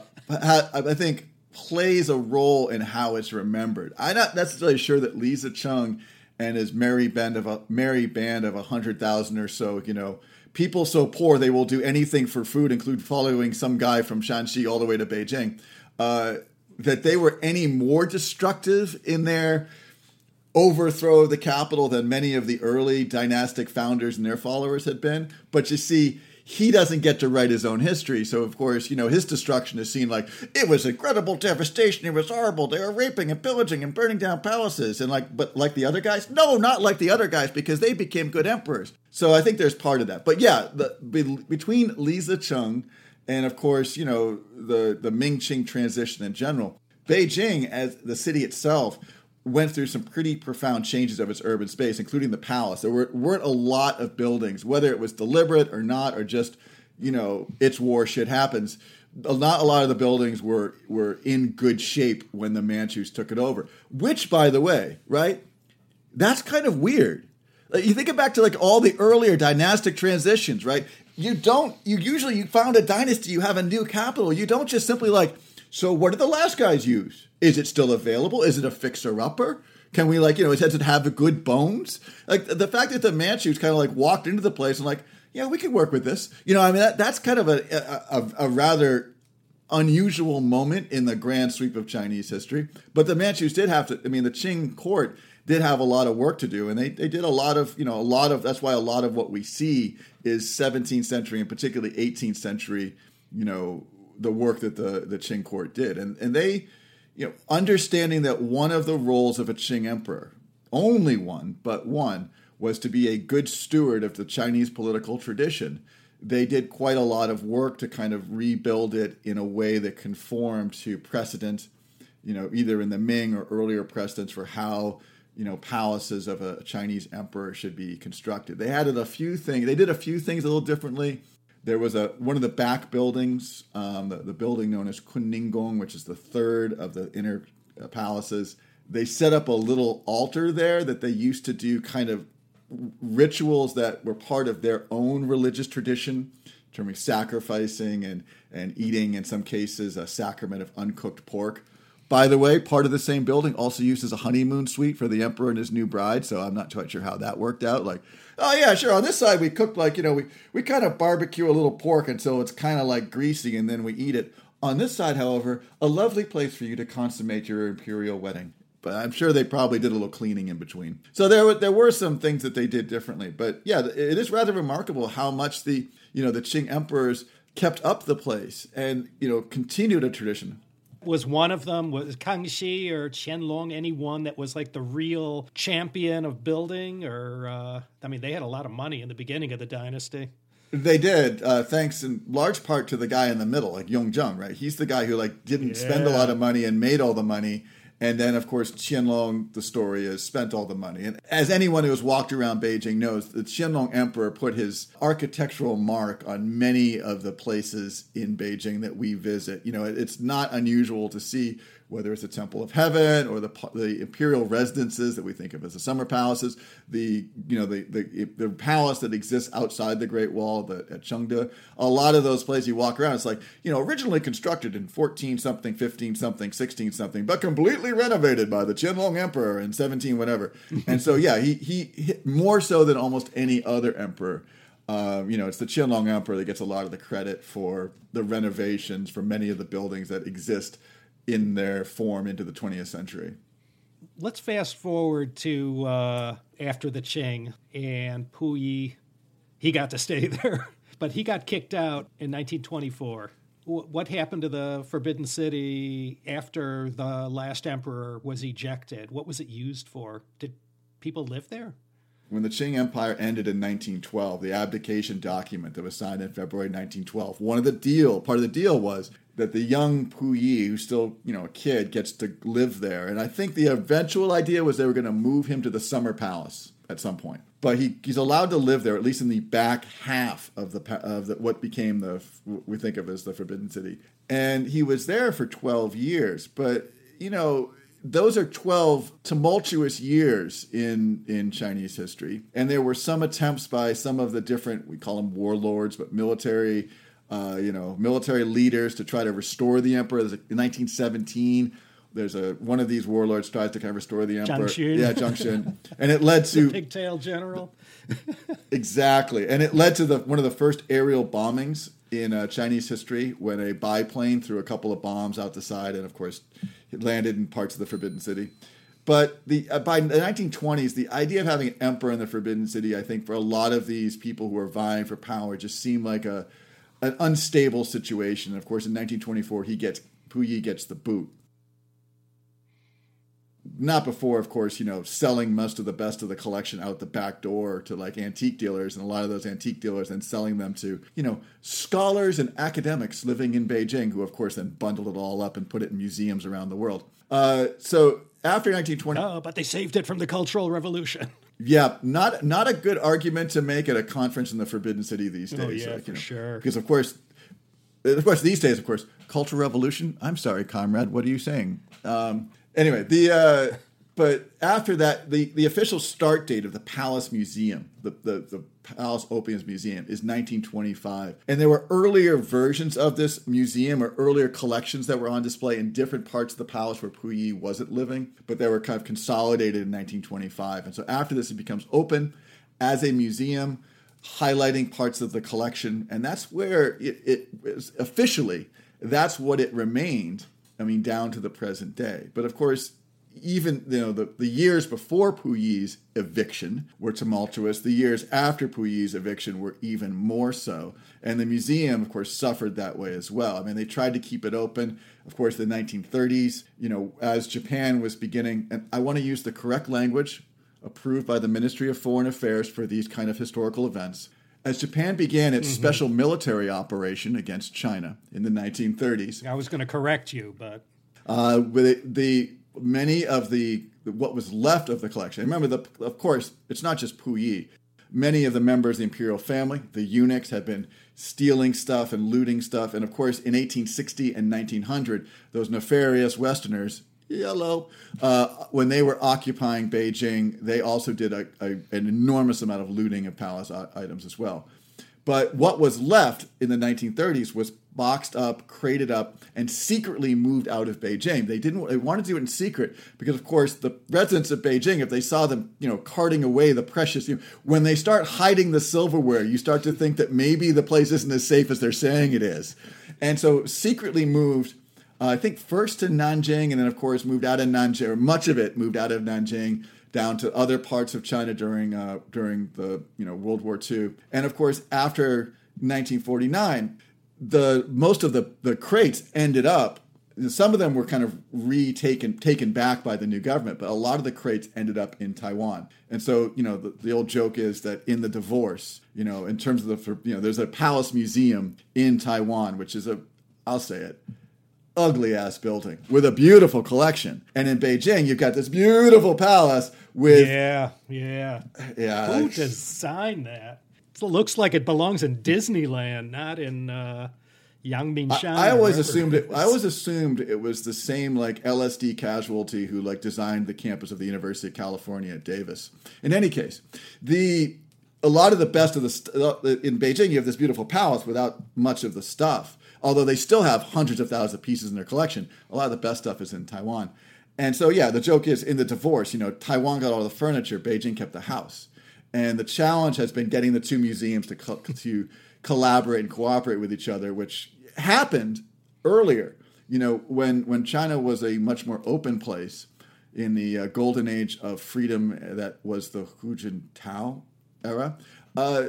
I think plays a role in how it's remembered. I'm not necessarily sure that Li Zicheng and his merry band of a merry band of a hundred thousand or so, you know, people so poor they will do anything for food, include following some guy from Shanxi all the way to Beijing. Uh, that they were any more destructive in their overthrow of the capital than many of the early dynastic founders and their followers had been. But you see, he doesn't get to write his own history. So, of course, you know, his destruction is seen like, it was incredible devastation. It was horrible. They were raping and pillaging and burning down palaces. And like, but like the other guys? No, not like the other guys, because they became good emperors. So I think there's part of that. But yeah, the, be, between Li Zicheng and, of course, you know, the, the Ming-Qing transition in general, Beijing, as the city itself, went through some pretty profound changes of its urban space, including the palace. There were, weren't a lot of buildings, whether it was deliberate or not, or just, you know, it's war, shit happens. Not a lot of the buildings were, were in good shape when the Manchus took it over. Which, by the way, right, that's kind of weird. Like, you think it back to like all the earlier dynastic transitions, right? You don't, you usually, you found a dynasty, you have a new capital. You don't just simply like, so what did the last guys use? Is it still available? Is it a fixer-upper? Can we like, you know, does it have the good bones? Like the fact that the Manchus kind of like walked into the place and like, yeah, we can work with this. You know, I mean, that, that's kind of a, a, a rather unusual moment in the grand sweep of Chinese history. But the Manchus did have to, I mean, the Qing court did have a lot of work to do. And they, they did a lot of, you know, a lot of, that's why a lot of what we see is seventeenth century and particularly eighteenth century, you know, the work that the, the Qing court did. And, and they, you know, understanding that one of the roles of a Qing emperor, only one, but one, was to be a good steward of the Chinese political tradition. They did quite a lot of work to kind of rebuild it in a way that conformed to precedent, you know, either in the Ming or earlier precedents for how, you know, palaces of a Chinese emperor should be constructed. They added a few things. They did a few things a little differently. There was a one of the back buildings, um, the, the building known as Kunninggong, which is the third of the inner uh, palaces. they set up a little altar there that they used to do kind of rituals that were part of their own religious tradition, in terms of sacrificing and, and eating, in some cases, a sacrament of uncooked pork. By the way, part of the same building also used as a honeymoon suite for the emperor and his new bride, so I'm not quite sure how that worked out. Like, oh yeah, sure, on this side we cooked like, you know, we, we kind of barbecue a little pork until it's kind of like greasy and then we eat it. On this side, however, a lovely place for you to consummate your imperial wedding. But I'm sure they probably did a little cleaning in between. So there were, there were some things that they did differently. But yeah, it is rather remarkable how much the, you know, the Qing emperors kept up the place and, you know, continued a tradition. Was one of them, was Kangxi or Qianlong, anyone that was like the real champion of building? Or, uh, I mean, they had a lot of money in the beginning of the dynasty. They did, uh, thanks in large part to the guy in the middle, like Yongzheng, right? He's the guy who like didn't yeah. spend a lot of money and made all the money. And then, of course, Qianlong, the story is, spent all the money. And as anyone who has walked around Beijing knows, the Qianlong emperor put his architectural mark on many of the places in Beijing that we visit. You know, it's not unusual to see, whether it's the Temple of Heaven or the the imperial residences that we think of as the summer palaces, the you know the the, the palace that exists outside the Great Wall the, at Chengde. A lot of those places you walk around, it's like, you know, originally constructed in fourteen something, fifteen something, sixteen something, but completely renovated by the Qianlong Emperor in seventeen whatever. And so yeah, he he hit more so than almost any other emperor. Uh, you know, it's the Qianlong Emperor that gets a lot of the credit for the renovations for many of the buildings that exist in their form into the twentieth century. Let's fast forward to uh, after the Qing, and Puyi, he got to stay there, but he got kicked out in nineteen twenty-four. W- what happened to the Forbidden City after the last emperor was ejected? What was it used for? Did people live there? When the Qing Empire ended in nineteen twelve, the abdication document that was signed in February nineteen twelve, one of the deal, part of the deal was that the young Puyi, who's still, you know, a kid, gets to live there. And I think the eventual idea was they were going to move him to the Summer Palace at some point. But he, he's allowed to live there, at least in the back half of the of the, what became the, what we think of as the Forbidden City. And he was there for twelve years. But, you know, those are twelve tumultuous years in, in Chinese history. And there were some attempts by some of the different, we call them warlords, but military Uh, you know, military leaders to try to restore the emperor. In nineteen seventeen, there's a one of these warlords tries to kind of restore the emperor. Jiang Xun. Yeah, Jiang Xun. And it led to... the pigtail general. Exactly. And it led to the one of the first aerial bombings in uh, Chinese history when a biplane threw a couple of bombs out the side and, of course, it landed in parts of the Forbidden City. But the uh, by the nineteen twenties, the idea of having an emperor in the Forbidden City, I think, for a lot of these people who are vying for power just seemed like a an unstable situation. And of course, in nineteen twenty-four, he gets Puyi gets the boot. Not before, of course, you know, selling most of the best of the collection out the back door to like antique dealers, and a lot of those antique dealers then selling them to, you know, scholars and academics living in Beijing, who of course then bundled it all up and put it in museums around the world. Uh, so after nineteen twenty, oh, but they saved it from the Cultural Revolution. Yeah, not not a good argument to make at a conference in the Forbidden City these days. Oh yeah, like, for you know, sure. Because of course, of course, these days, of course, Cultural Revolution. I'm sorry, comrade. What are you saying? Um, anyway, the uh, but after that, the, the official start date of the Palace Museum, the, the the Palace Opiums Museum, is nineteen twenty-five, and there were earlier versions of this museum or earlier collections that were on display in different parts of the palace where Puyi wasn't living, but they were kind of consolidated in nineteen twenty-five. And so after this, it becomes open as a museum, highlighting parts of the collection, and that's where it, it is officially, that's what it remained, I mean, down to the present day. But of course, even, you know, the, the years before Puyi's eviction were tumultuous. The years after Puyi's eviction were even more so. And the museum, of course, suffered that way as well. I mean, they tried to keep it open. Of course, the nineteen thirties, you know, as Japan was beginning, and I want to use the correct language approved by the Ministry of Foreign Affairs for these kind of historical events. As Japan began its mm-hmm. special military operation against China in the nineteen thirties. I was going to correct you, but... Uh, the... the Many of the, what was left of the collection. Remember, the, of course, it's not just Puyi. Many of the members of the imperial family, the eunuchs, had been stealing stuff and looting stuff. And of course, in eighteen sixty and nineteen hundred, those nefarious Westerners, yellow. Uh, when they were occupying Beijing, they also did a, a, an enormous amount of looting of palace items as well. But what was left in the nineteen thirties was boxed up, crated up, and secretly moved out of Beijing. They didn't. They wanted to do it in secret because, of course, the residents of Beijing, if they saw them, you know, carting away the precious, you know, when they start hiding the silverware, you start to think that maybe the place isn't as safe as they're saying it is, and so secretly moved. Uh, I think first to Nanjing, and then, of course, moved out of Nanjing, or much of it moved out of Nanjing down to other parts of China during uh, during the you know World War Two, and of course after nineteen forty-nine, the most of the the crates ended up. Some of them were kind of retaken taken back by the new government, but a lot of the crates ended up in Taiwan. And so you know the, the old joke is that in the divorce, you know, in terms of the you know, there's a palace museum in Taiwan, which is a, I'll say it, ugly ass building with a beautiful collection. And in Beijing, you've got this beautiful palace with yeah, yeah, yeah. Who like, designed that? It looks like it belongs in Disneyland, not in uh, Yangmingshan. I, I always assumed it. I always assumed it was the same like L S D casualty who like designed the campus of the University of California at Davis. In any case, the a lot of the best of the st- in Beijing, you have this beautiful palace without much of the stuff. Although they still have hundreds of thousands of pieces in their collection, a lot of the best stuff is in Taiwan. And so, yeah, the joke is in the divorce, you know, Taiwan got all the furniture, Beijing kept the house. And the challenge has been getting the two museums to co- to collaborate and cooperate with each other, which happened earlier. You know, when, when China was a much more open place in the uh, golden age of freedom that was the Hu Jintao era, uh,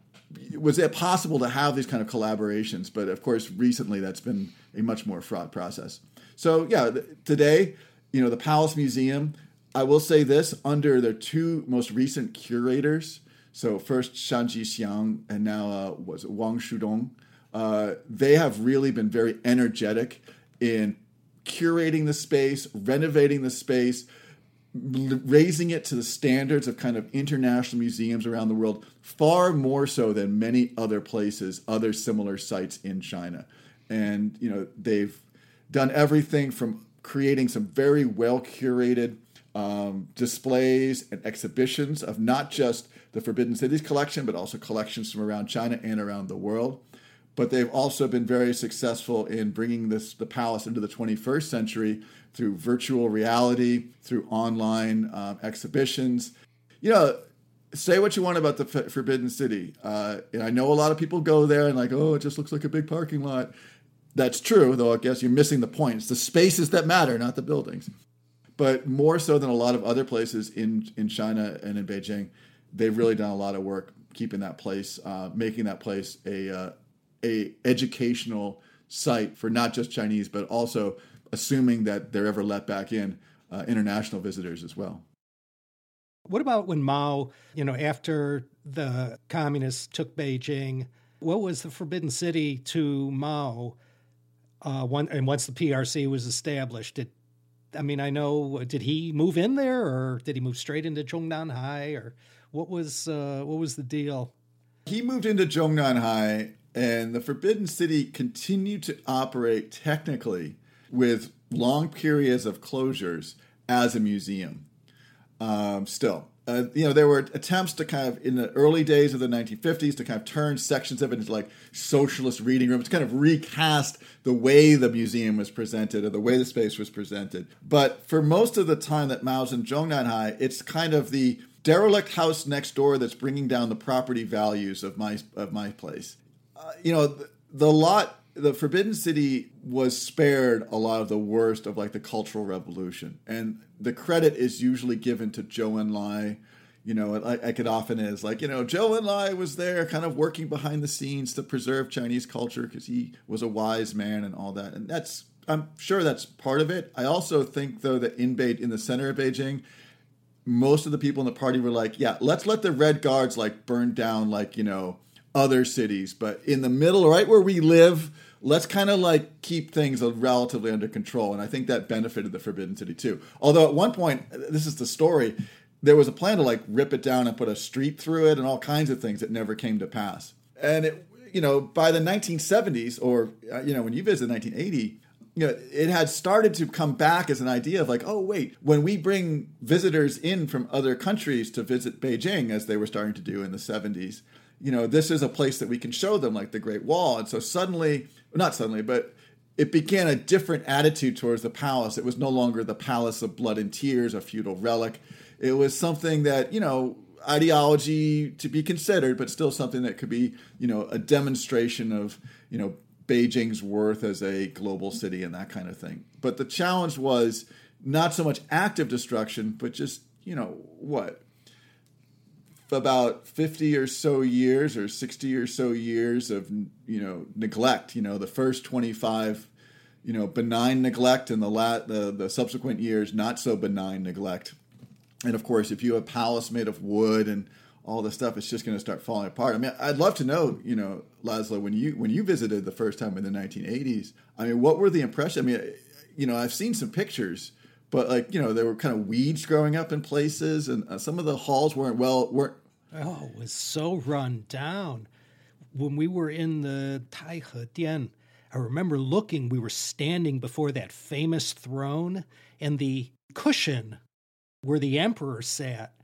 was it possible to have these kind of collaborations? But of course, recently that's been a much more fraught process. So yeah, th- today, you know, the Palace Museum, I will say this, under their two most recent curators, so first Shan Jixiang and now uh, was it Wang Shudong, uh, they have really been very energetic in curating the space, renovating the space, raising it to the standards of kind of international museums around the world, far more so than many other places, other similar sites in China. And, you know, they've done everything from creating some very well-curated um, displays and exhibitions of not just the Forbidden Cities collection, but also collections from around China and around the world. But they've also been very successful in bringing this the palace into the twenty-first century through virtual reality, through online um, exhibitions. You know, say what you want about the F- Forbidden City. Uh, and I know a lot of people go there and like, oh, it just looks like a big parking lot. That's true, though I guess you're missing the point. It's the spaces that matter, not the buildings. But more so than a lot of other places in, in China and in Beijing, they've really done a lot of work keeping that place, uh, making that place a uh, a educational site for not just Chinese, but also assuming that they're ever let back in uh, international visitors as well. What about when Mao, you know, after the communists took Beijing, what was the Forbidden City to Mao? Uh, one, and once the P R C was established, did I mean, I know, did he move in there, or did he move straight into Zhongnanhai, or what was uh, what was the deal? He moved into Zhongnanhai, and the Forbidden City continued to operate technically with long periods of closures as a museum. Um, still, uh, you know, there were attempts to kind of, in the early days of the nineteen fifties, to kind of turn sections of it into like socialist reading rooms, to kind of recast the way the museum was presented or the way the space was presented. But for most of the time that Mao's in Zhongnanhai, it's kind of the derelict house next door that's bringing down the property values of my of my place. Uh, you know, the, the lot, the Forbidden City was spared a lot of the worst of like the Cultural Revolution, and the credit is usually given to Zhou Enlai. You know, like, like it often is, like, you know, Zhou Enlai was there, kind of working behind the scenes to preserve Chinese culture because he was a wise man and all that, and that's, I'm sure that's part of it. I also think though that in Be- in the center of Beijing, most of the people in the party were like, yeah, let's let the Red Guards like burn down like, you know, other cities, but in the middle, right where we live, let's kind of like keep things relatively under control. And I think that benefited the Forbidden City too. Although at one point, this is the story, there was a plan to like rip it down and put a street through it and all kinds of things that never came to pass. And it, you know, by the nineteen seventies, or, you know, when you visit nineteen eighty, you know, it had started to come back as an idea of like, oh, wait, when we bring visitors in from other countries to visit Beijing, as they were starting to do in the seventies, you know, this is a place that we can show them, like the Great Wall. And so suddenly, not suddenly, but it began a different attitude towards the palace. It was no longer the palace of blood and tears, a feudal relic. It was something that, you know, ideology to be considered, but still something that could be, you know, a demonstration of, you know, Beijing's worth as a global city and that kind of thing. But the challenge was not so much active destruction, but just, you know, what? About fifty or so years or sixty or so years of, you know, neglect. You know, the first twenty-five, you know, benign neglect, and the, la- the, the subsequent years, not so benign neglect. And of course, if you have a palace made of wood and all this stuff, it's just going to start falling apart. I mean, I'd love to know, you know, Laszlo, when you when you visited the first time in the nineteen eighties, I mean, what were the impressions? I mean, you know, I've seen some pictures, but like, you know, there were kind of weeds growing up in places, and uh, some of the halls weren't well weren't. Oh, it was so run down. When we were in the Taihe Dian, I remember looking. We were standing before that famous throne, and the cushion where the emperor sat.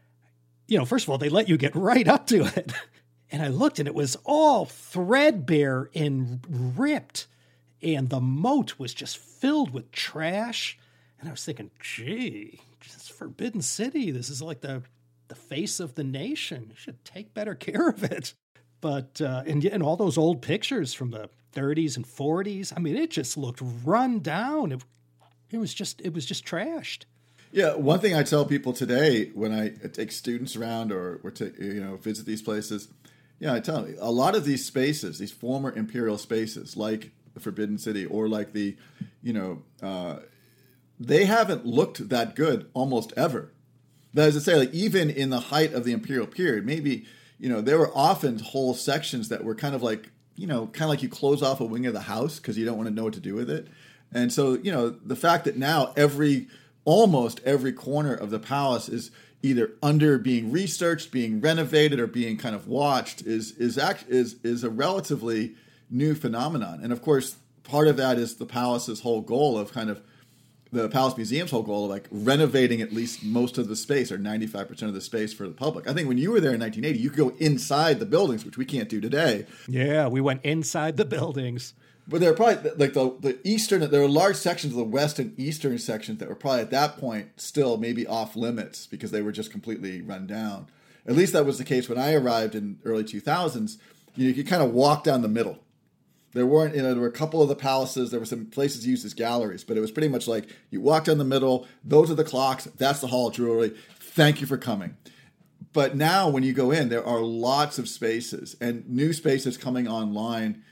You know, first of all, they let you get right up to it. And I looked, and it was all threadbare and ripped. And the moat was just filled with trash. And I was thinking, gee, this is Forbidden City. This is like the, the face of the nation. You should take better care of it. But, uh, and, and all those old pictures from the thirties and forties, I mean, it just looked run down. It, it was just, it was just trashed. Yeah, one thing I tell people today when I take students around or, or to, you know, visit these places, yeah, I tell them, a lot of these spaces, these former imperial spaces, like the Forbidden City or like the, you know, uh, they haven't looked that good almost ever. That is to say, like even in the height of the imperial period, maybe, you know, there were often whole sections that were kind of like, you know, kind of like you close off a wing of the house because you don't want to know what to do with it. And so, you know, the fact that now every almost every corner of the palace is either under being researched, being renovated, or being kind of watched is is act, is is a relatively new phenomenon. And of course, part of that is the palace's whole goal of kind of the Palace Museum's whole goal of like renovating at least most of the space or ninety-five percent of the space for the public. I think when you were there in nineteen eighty, you could go inside the buildings, which we can't do today. Yeah, we went inside the buildings. But there were probably like the, the eastern, there were large sections of the west and eastern sections that were probably at that point still maybe off limits because they were just completely run down. At least that was the case when I arrived in early two thousands. You know, you could kind of walk down the middle. There weren't, you know, there were a couple of the palaces. There were some places used as galleries, but it was pretty much like you walk down the middle. Those are the clocks. That's the Hall of Jewelry. Thank you for coming. But now when you go in, there are lots of spaces and new spaces coming online.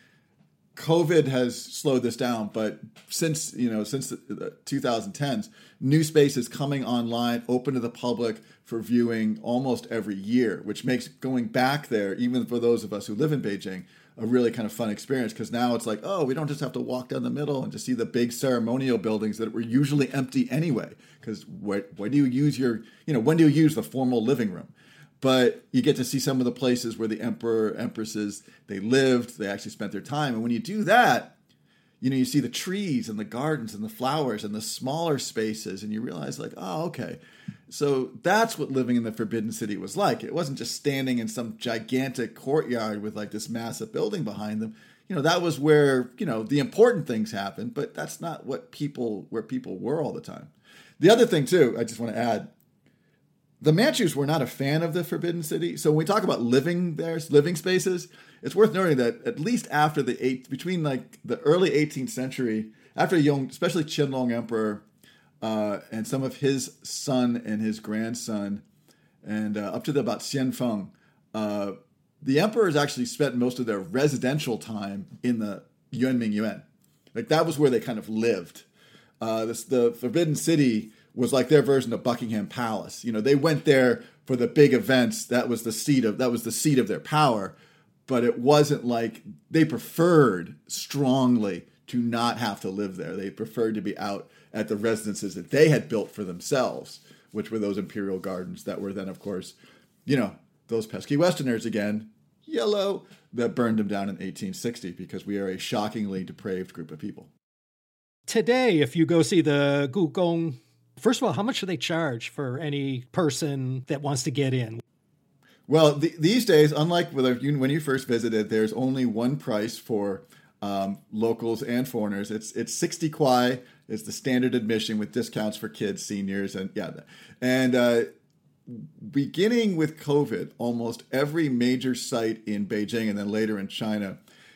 COVID has slowed this down, but since, you know, since the, the twenty tens, new spaces coming online, open to the public for viewing almost every year, which makes going back there, even for those of us who live in Beijing, a really kind of fun experience because now it's like, oh, we don't just have to walk down the middle and just see the big ceremonial buildings that were usually empty anyway. Because when, when do you use your, you know, when do you use the formal living room? But you get to see some of the places where the emperor, empresses, they lived, they actually spent their time. And when you do that, you know, you see the trees and the gardens and the flowers and the smaller spaces, and you realize like, oh, okay. So that's what living in the Forbidden City was like. It wasn't just standing in some gigantic courtyard with like this massive building behind them. You know, that was where, you know, the important things happened, but that's not what people, where people were all the time. The other thing too, I just want to add, the Manchus were not a fan of the Forbidden City. So when we talk about living there, living spaces, it's worth noting that at least after the eight, between like the early eighteenth century, after Yong, especially Qianlong Emperor uh, and some of his son and his grandson, and uh, up to the, about Xianfeng, uh, the emperors actually spent most of their residential time in the Yuanming Yuan. Like that was where they kind of lived. Uh, this, the Forbidden City was like their version of Buckingham Palace. You know, they went there for the big events. That was the seat of that was the seat of their power. But it wasn't like they preferred strongly to not have to live there. They preferred to be out at the residences that they had built for themselves, which were those imperial gardens that were then, of course, you know, those pesky Westerners again, yellow, that burned them down in eighteen sixty because we are a shockingly depraved group of people. today, if you go see the Gugong, first of all, how much do they charge for any person that wants to get in? Well, the, these days, unlike when you first visited, there's only one price for um, locals and foreigners. It's it's sixty kwai. It's the standard admission with discounts for kids, seniors, and yeah. And uh, beginning with COVID, almost every major site in Beijing and then later in China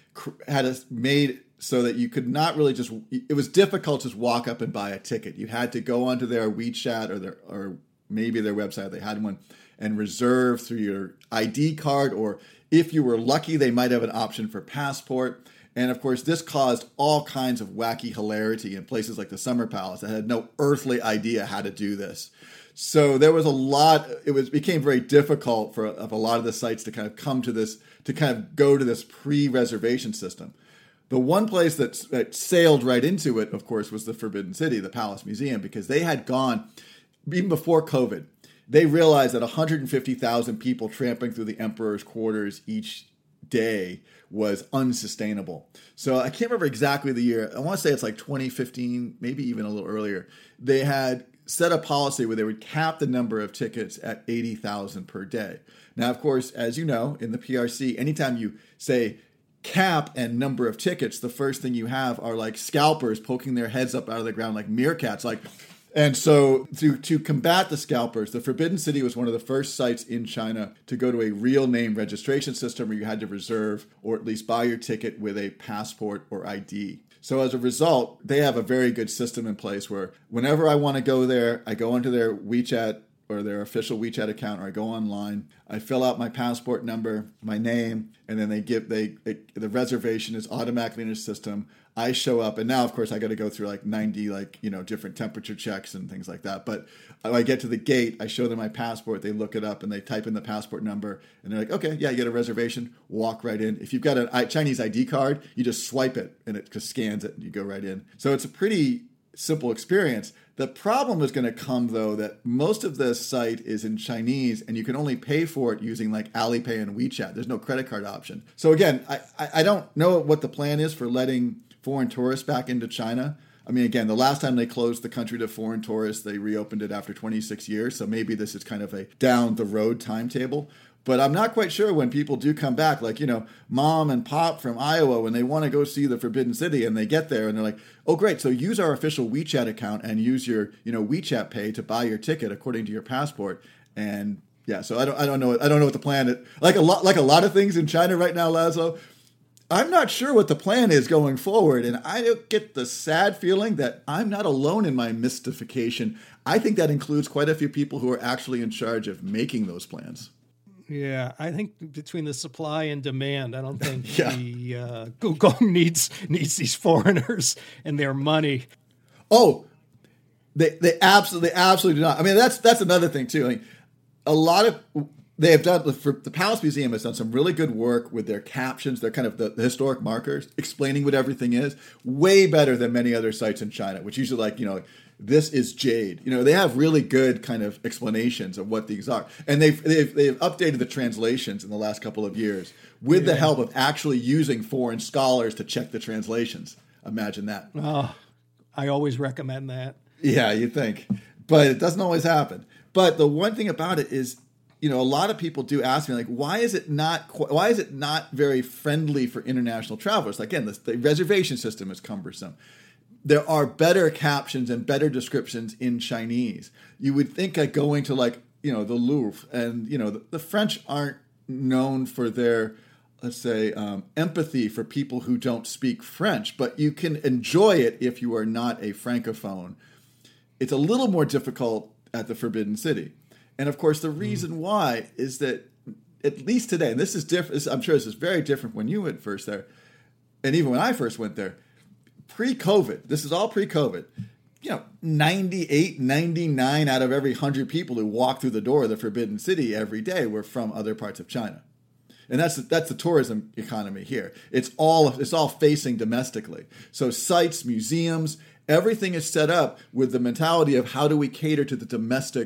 had a, made so that you could not really just, it was difficult to just walk up and buy a ticket. You had to go onto their WeChat or their, or maybe their website, they had one, and reserve through your I D card, or if you were lucky, they might have an option for passport. And of course, this caused all kinds of wacky hilarity in places like the Summer Palace that had no earthly idea how to do this. So there was a lot, it was became very difficult for of a lot of the sites to kind of come to this, to kind of go to this pre-reservation system. The one place that, that sailed right into it, of course, was the Forbidden City, the Palace Museum, because they had gone, even before COVID, they realized that one hundred fifty thousand people tramping through the emperor's quarters each day was unsustainable. So I can't remember exactly the year. I want to say it's like twenty fifteen, maybe even a little earlier. They had set a policy where they would cap the number of tickets at eighty thousand per day. Now, of course, as you know, in the P R C, anytime you say cap and number of tickets, the first thing you have are like scalpers poking their heads up out of the ground like meerkats. Like, and so to, to combat the scalpers, the Forbidden City was one of the first sites in China to go to a real name registration system where you had to reserve or at least buy your ticket with a passport or I D. So as a result, they have a very good system in place where whenever I want to go there, I go into their WeChat or their official WeChat account, or I go online, I fill out my passport number, my name, and then they give they it, the reservation is automatically in the system. I show up, and now of course I got to go through like ninety like you know different temperature checks and things like that. But I get to the gate, I show them my passport, they look it up, and they type in the passport number, and they're like, okay, yeah, you get a reservation, walk right in. If you've got a Chinese I D card, you just swipe it, and it just scans it, and you go right in. So it's a pretty simple experience. The problem is going to come, though, that most of the site is in Chinese, and you can only pay for it using like Alipay and WeChat. There's no credit card option. So again, I, I don't know what the plan is for letting foreign tourists back into China. I mean, again, the last time they closed the country to foreign tourists, they reopened it after twenty-six years. So maybe this is kind of a down the road timetable. But I'm not quite sure when people do come back, like, you know, mom and pop from Iowa, when they want to go see the Forbidden City and they get there and they're like, oh, great. So use our official WeChat account and use your, you know, WeChat Pay to buy your ticket according to your passport. And yeah, so I don't, I don't know. I don't know what the plan is. Like a lot, like a lot of things in China right now, Laszlo, I'm not sure what the plan is going forward. And I get the sad feeling that I'm not alone in my mystification. I think that includes quite a few people who are actually in charge of making those plans. Yeah, I think between the supply and demand, I don't think yeah. the uh, Gugong needs needs these foreigners and their money. Oh, they they absolutely they absolutely do not. I mean, that's that's another thing too. I mean, a lot of they have done for the Palace Museum has done some really good work with their captions. They're kind of the, the historic markers explaining what everything is. Way better than many other sites in China, which usually like you know. This is jade. You know, they have really good kind of explanations of what these are. And they've they've, they've updated the translations in the last couple of years with yeah. the help of actually using foreign scholars to check the translations. Imagine that. Oh, I always recommend that. Yeah, you think. But it doesn't always happen. But the one thing about it is, you know, a lot of people do ask me, like, why is it not why is it not very friendly for international travelers? Again, the, the reservation system is cumbersome. There are better captions and better descriptions in Chinese. You would think that going to like, you know, the Louvre and, you know, the, the French aren't known for their, let's say, um, empathy for people who don't speak French, but you can enjoy it if you are not a Francophone. It's a little more difficult at the Forbidden City. And of course, the reason why is that at least today, and this is different, I'm sure this is very different when you went first there, and even when I first went there, pre-COVID, this is all pre-COVID, you know, ninety-eight, ninety-nine out of every one hundred people who walk through the door of the Forbidden City every day were from other parts of China. And that's that's the tourism economy here. It's all it's all facing domestically. So sites, museums, everything is set up with the mentality of how do we cater to the domestic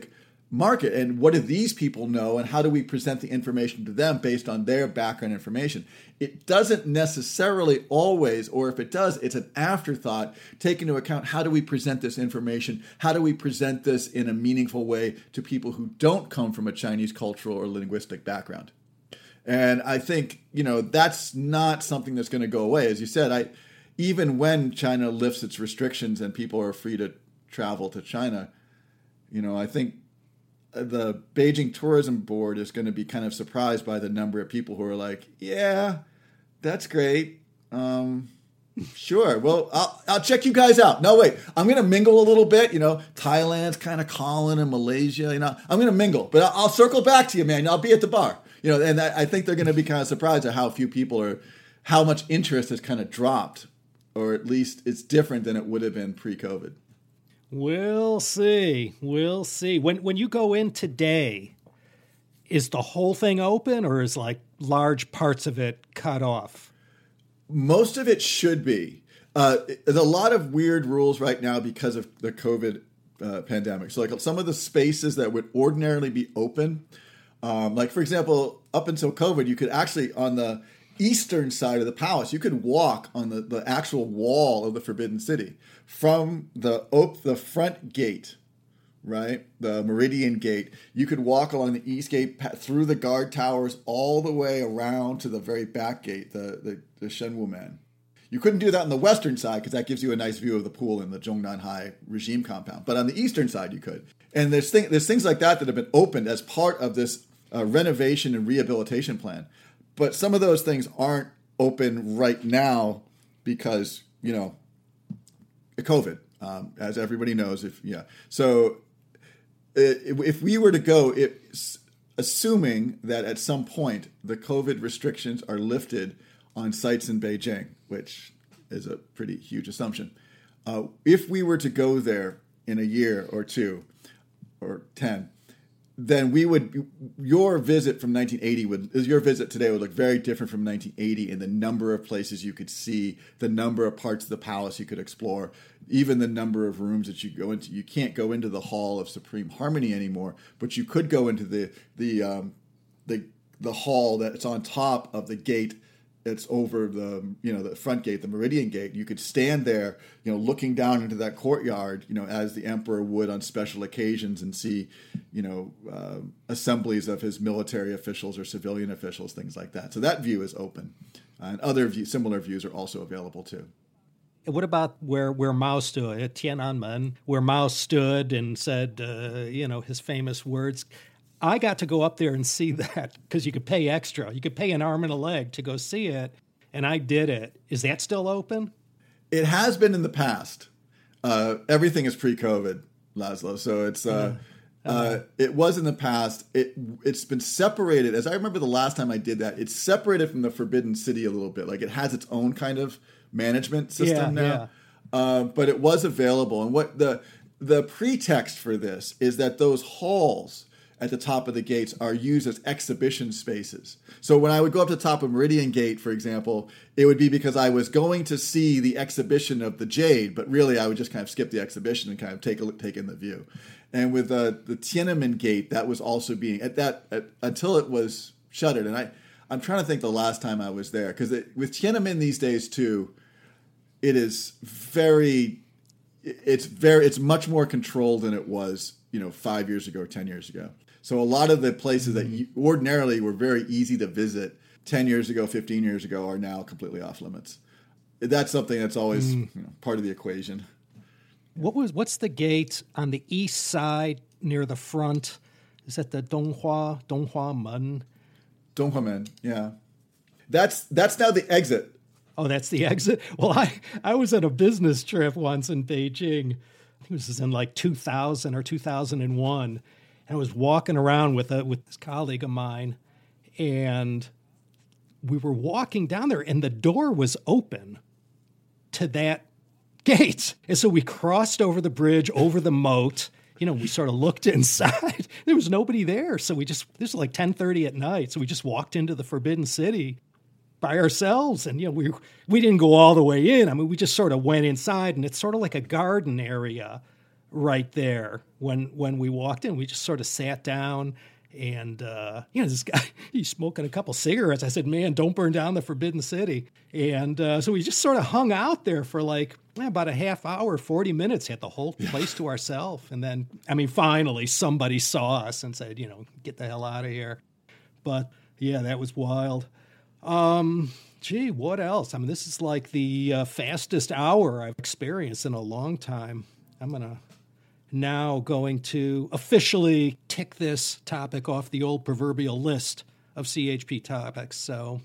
market, and what do these people know, and how do we present the information to them based on their background information? It doesn't necessarily always, or if it does, it's an afterthought, take into account how do we present this information, how do we present this in a meaningful way to people who don't come from a Chinese cultural or linguistic background. And I think, you know, that's not something that's going to go away. As you said, I even when China lifts its restrictions and people are free to travel to China, you know, I think the Beijing Tourism Board is going to be kind of surprised by the number of people who are like, yeah, that's great. Um, sure. Well, I'll, I'll check you guys out. No, wait, I'm going to mingle a little bit. You know, Thailand's kind of calling, and Malaysia, you know, I'm going to mingle, but I'll, I'll circle back to you, man. I'll be at the bar. You know, and I, I think they're going to be kind of surprised at how few people are, how much interest has kind of dropped, or at least it's different than it would have been pre-COVID. We'll see. We'll see. When when you go in today, is the whole thing open, or is like large parts of it cut off? Most of it should be. Uh, there's a lot of weird rules right now because of the COVID uh, pandemic. So like some of the spaces that would ordinarily be open, um, like for example, up until COVID, you could actually on the eastern side of the palace, you could walk on the, the actual wall of the Forbidden City from the op- the front gate, right? The Meridian Gate. You could walk along the east gate through the guard towers all the way around to the very back gate, the, the, the Shenwumen. You couldn't do that on the western side because that gives you a nice view of the pool in the Zhongnanhai regime compound. But on the eastern side, you could. And there's, thing, there's things like that that have been opened as part of this uh, renovation and rehabilitation plan. But some of those things aren't open right now because, you know, COVID, um, as everybody knows. If yeah, so if we were to go, it, assuming that at some point the COVID restrictions are lifted on sites in Beijing, which is a pretty huge assumption, uh, if we were to go there in a year or two or ten, then we would, your visit from nineteen eighty would, your visit today would look very different from nineteen eighty in the number of places you could see, the number of parts of the palace you could explore, even the number of rooms that you go into. You can't go into the Hall of Supreme Harmony anymore, but you could go into the the um, the the hall that's on top of the gate. It's over the, you know, the front gate, the Meridian Gate. You could stand there, you know, looking down into that courtyard, you know, as the emperor would on special occasions and see, you know, uh, assemblies of his military officials or civilian officials, things like that. So that view is open. Uh, and other view, similar views are also available too. What about where, where Mao stood, at Tiananmen, where Mao stood and said, uh, you know, his famous words? I got to go up there and see that because you could pay extra. You could pay an arm and a leg to go see it, and I did it. Is that still open? It has been in the past. Uh, everything is pre-COVID, Laszlo. So it's uh, uh, uh, it was in the past. It it's been separated. As I remember the last time I did that, it's separated from the Forbidden City a little bit. Like it has its own kind of management system yeah, now. Yeah. Uh, but it was available, and what the the pretext for this is that those halls at the top of the gates are used as exhibition spaces. So when I would go up to the top of Meridian Gate, for example, it would be because I was going to see the exhibition of the Jade, but really I would just kind of skip the exhibition and kind of take a look, take in the view. And with uh, the Tiananmen Gate, that was also being at that at, until it was shuttered. And I, I'm trying to think the last time I was there because with Tiananmen these days too, it is very, it's very, it's much more controlled than it was, you know, five years ago or ten years ago. So a lot of the places that you ordinarily were very easy to visit ten years ago, fifteen years ago, are now completely off limits. That's something that's always mm. you know, part of the equation. What was what's the gate on the east side near the front? Is that the Donghua Donghua Men? Donghua Men, yeah. That's that's now the exit. Oh, that's the exit. Well, I I was on a business trip once in Beijing. I think this was in like two thousand or two thousand one. And I was walking around with a with this colleague of mine, and we were walking down there, and the door was open to that gate. And so we crossed over the bridge, over the moat. You know, we sort of looked inside. There was nobody there. So we just, this was like ten thirty at night. So we just walked into the Forbidden City by ourselves. And, you know, we we didn't go all the way in. I mean, we just sort of went inside, and it's sort of like a garden area right there when when we walked in. We just sort of sat down. And, uh, you know, this guy, he's smoking a couple cigarettes. I said, man, don't burn down the Forbidden City. And uh, so we just sort of hung out there for like eh, about a half hour, forty minutes, had the whole place to ourselves. And then, I mean, finally somebody saw us and said, you know, get the hell out of here. But, yeah, that was wild. Um, gee, what else? I mean, this is like the uh, fastest hour I've experienced in a long time. I'm going to... now going to officially tick this topic off the old proverbial list of C H P topics. So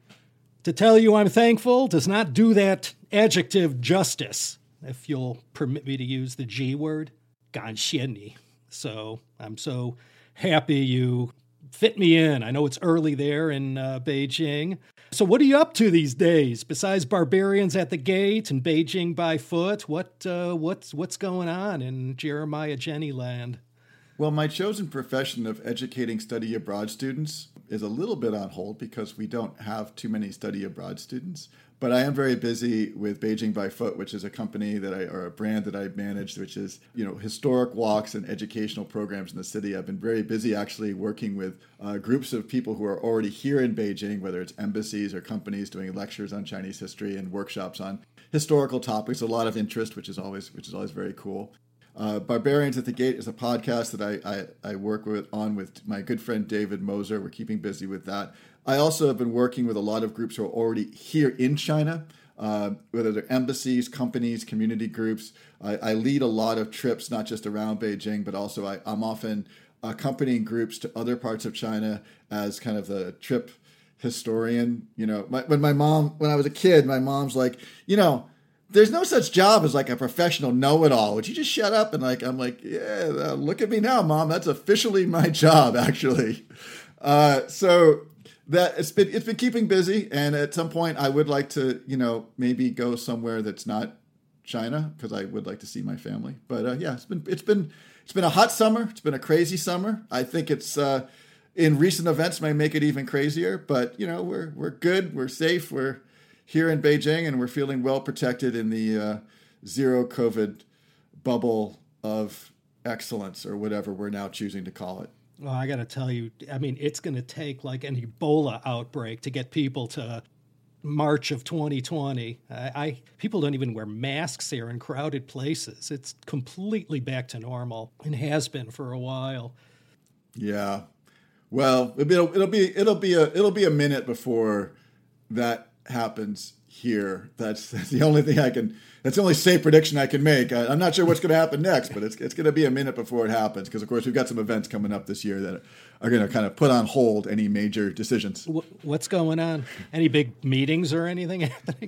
to tell you I'm thankful does not do that adjective justice, if you'll permit me to use the G word, 感谢你. So I'm so happy you fit me in. I know it's early there in uh, Beijing. So what are you up to these days? Besides barbarians at the gate and Beijing by foot, what uh, what's what's going on in Jeremiah Jenny land? Well, my chosen profession of educating study abroad students is a little bit on hold because we don't have too many study abroad students. But I am very busy with Beijing by Foot, which is a company that I, or a brand that I managed, which is, you know, historic walks and educational programs in the city. I've been very busy actually working with uh, groups of people who are already here in Beijing, whether it's embassies or companies doing lectures on Chinese history and workshops on historical topics. A lot of interest, which is always which is always very cool. Uh, Barbarians at the Gate is a podcast that I, I, I work with on with my good friend David Moser. We're keeping busy with that. I also have been working with a lot of groups who are already here in China, uh, whether they're embassies, companies, community groups. I, I lead a lot of trips, not just around Beijing, but also I, I'm often accompanying groups to other parts of China as kind of the trip historian. You know, my, when my mom, when I was a kid, my mom's like, you know, there's no such job as like a professional know-it-all. Would you just shut up? And like, I'm like, yeah, uh, look at me now, Mom. That's officially my job, actually. Uh, so that it's been it's been keeping busy. And at some point, I would like to, you know, maybe go somewhere that's not China because I would like to see my family. But uh, yeah, it's been it's been it's been a hot summer. It's been a crazy summer. I think it's uh, in recent events may make it even crazier. But you know, we're we're good. We're safe. We're here in Beijing, and we're feeling well protected in the uh, zero COVID bubble of excellence, or whatever we're now choosing to call it. Well, I got to tell you, I mean, it's going to take like an Ebola outbreak to get people to March of twenty twenty. I, I people don't even wear masks here in crowded places. It's completely back to normal and has been for a while. Yeah, well, it'll, it'll be it'll be a it'll be a minute before that happens here. That's, that's the only thing I can, that's the only safe prediction I can make. I, I'm not sure what's going to happen next, but it's it's going to be a minute before it happens. Because, of course, we've got some events coming up this year that are going to kind of put on hold any major decisions. What's going on? Any big meetings or anything happening?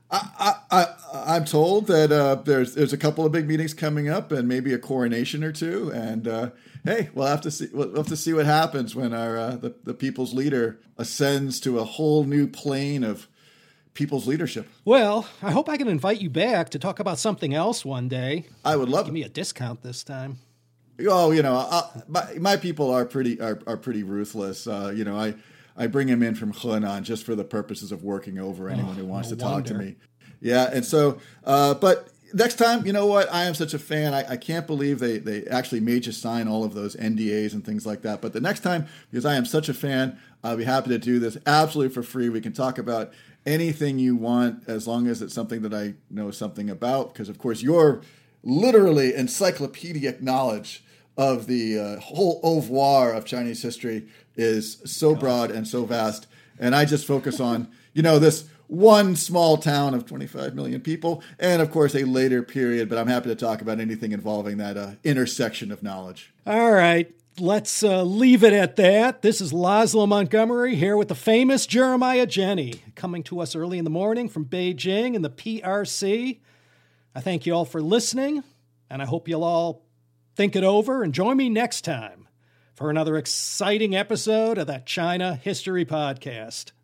I, I, I, I'm told that uh, there's there's a couple of big meetings coming up and maybe a coronation or two. And uh, hey, we'll have to see we'll have to see what happens when our uh, the, the people's leader ascends to a whole new plane of people's leadership. Well, I hope I can invite you back to talk about something else one day. I would love Give me a discount this time. Oh, you know, I, my, my people are pretty are, are pretty ruthless. Uh, you know, I, I bring them in from Henan just for the purposes of working over anyone oh, who wants no to talk wonder. to me. Yeah, and so, uh, but next time, you know what? I am such a fan. I, I can't believe they, they actually made you sign all of those N D As and things like that. But the next time, because I am such a fan, I'll be happy to do this absolutely for free. We can talk about anything you want as long as it's something that I know something about. Because, of course, your literally encyclopedic knowledge of the uh, whole oeuvre of Chinese history is so broad and so vast. And I just focus on, you know, this one small town of twenty-five million people, and of course a later period, but I'm happy to talk about anything involving that uh, intersection of knowledge. All right, let's uh, leave it at that. This is Laszlo Montgomery here with the famous Jeremiah Jenny, coming to us early in the morning from Beijing in the P R C. I thank you all for listening, and I hope you'll all think it over and join me next time for another exciting episode of that China History Podcast.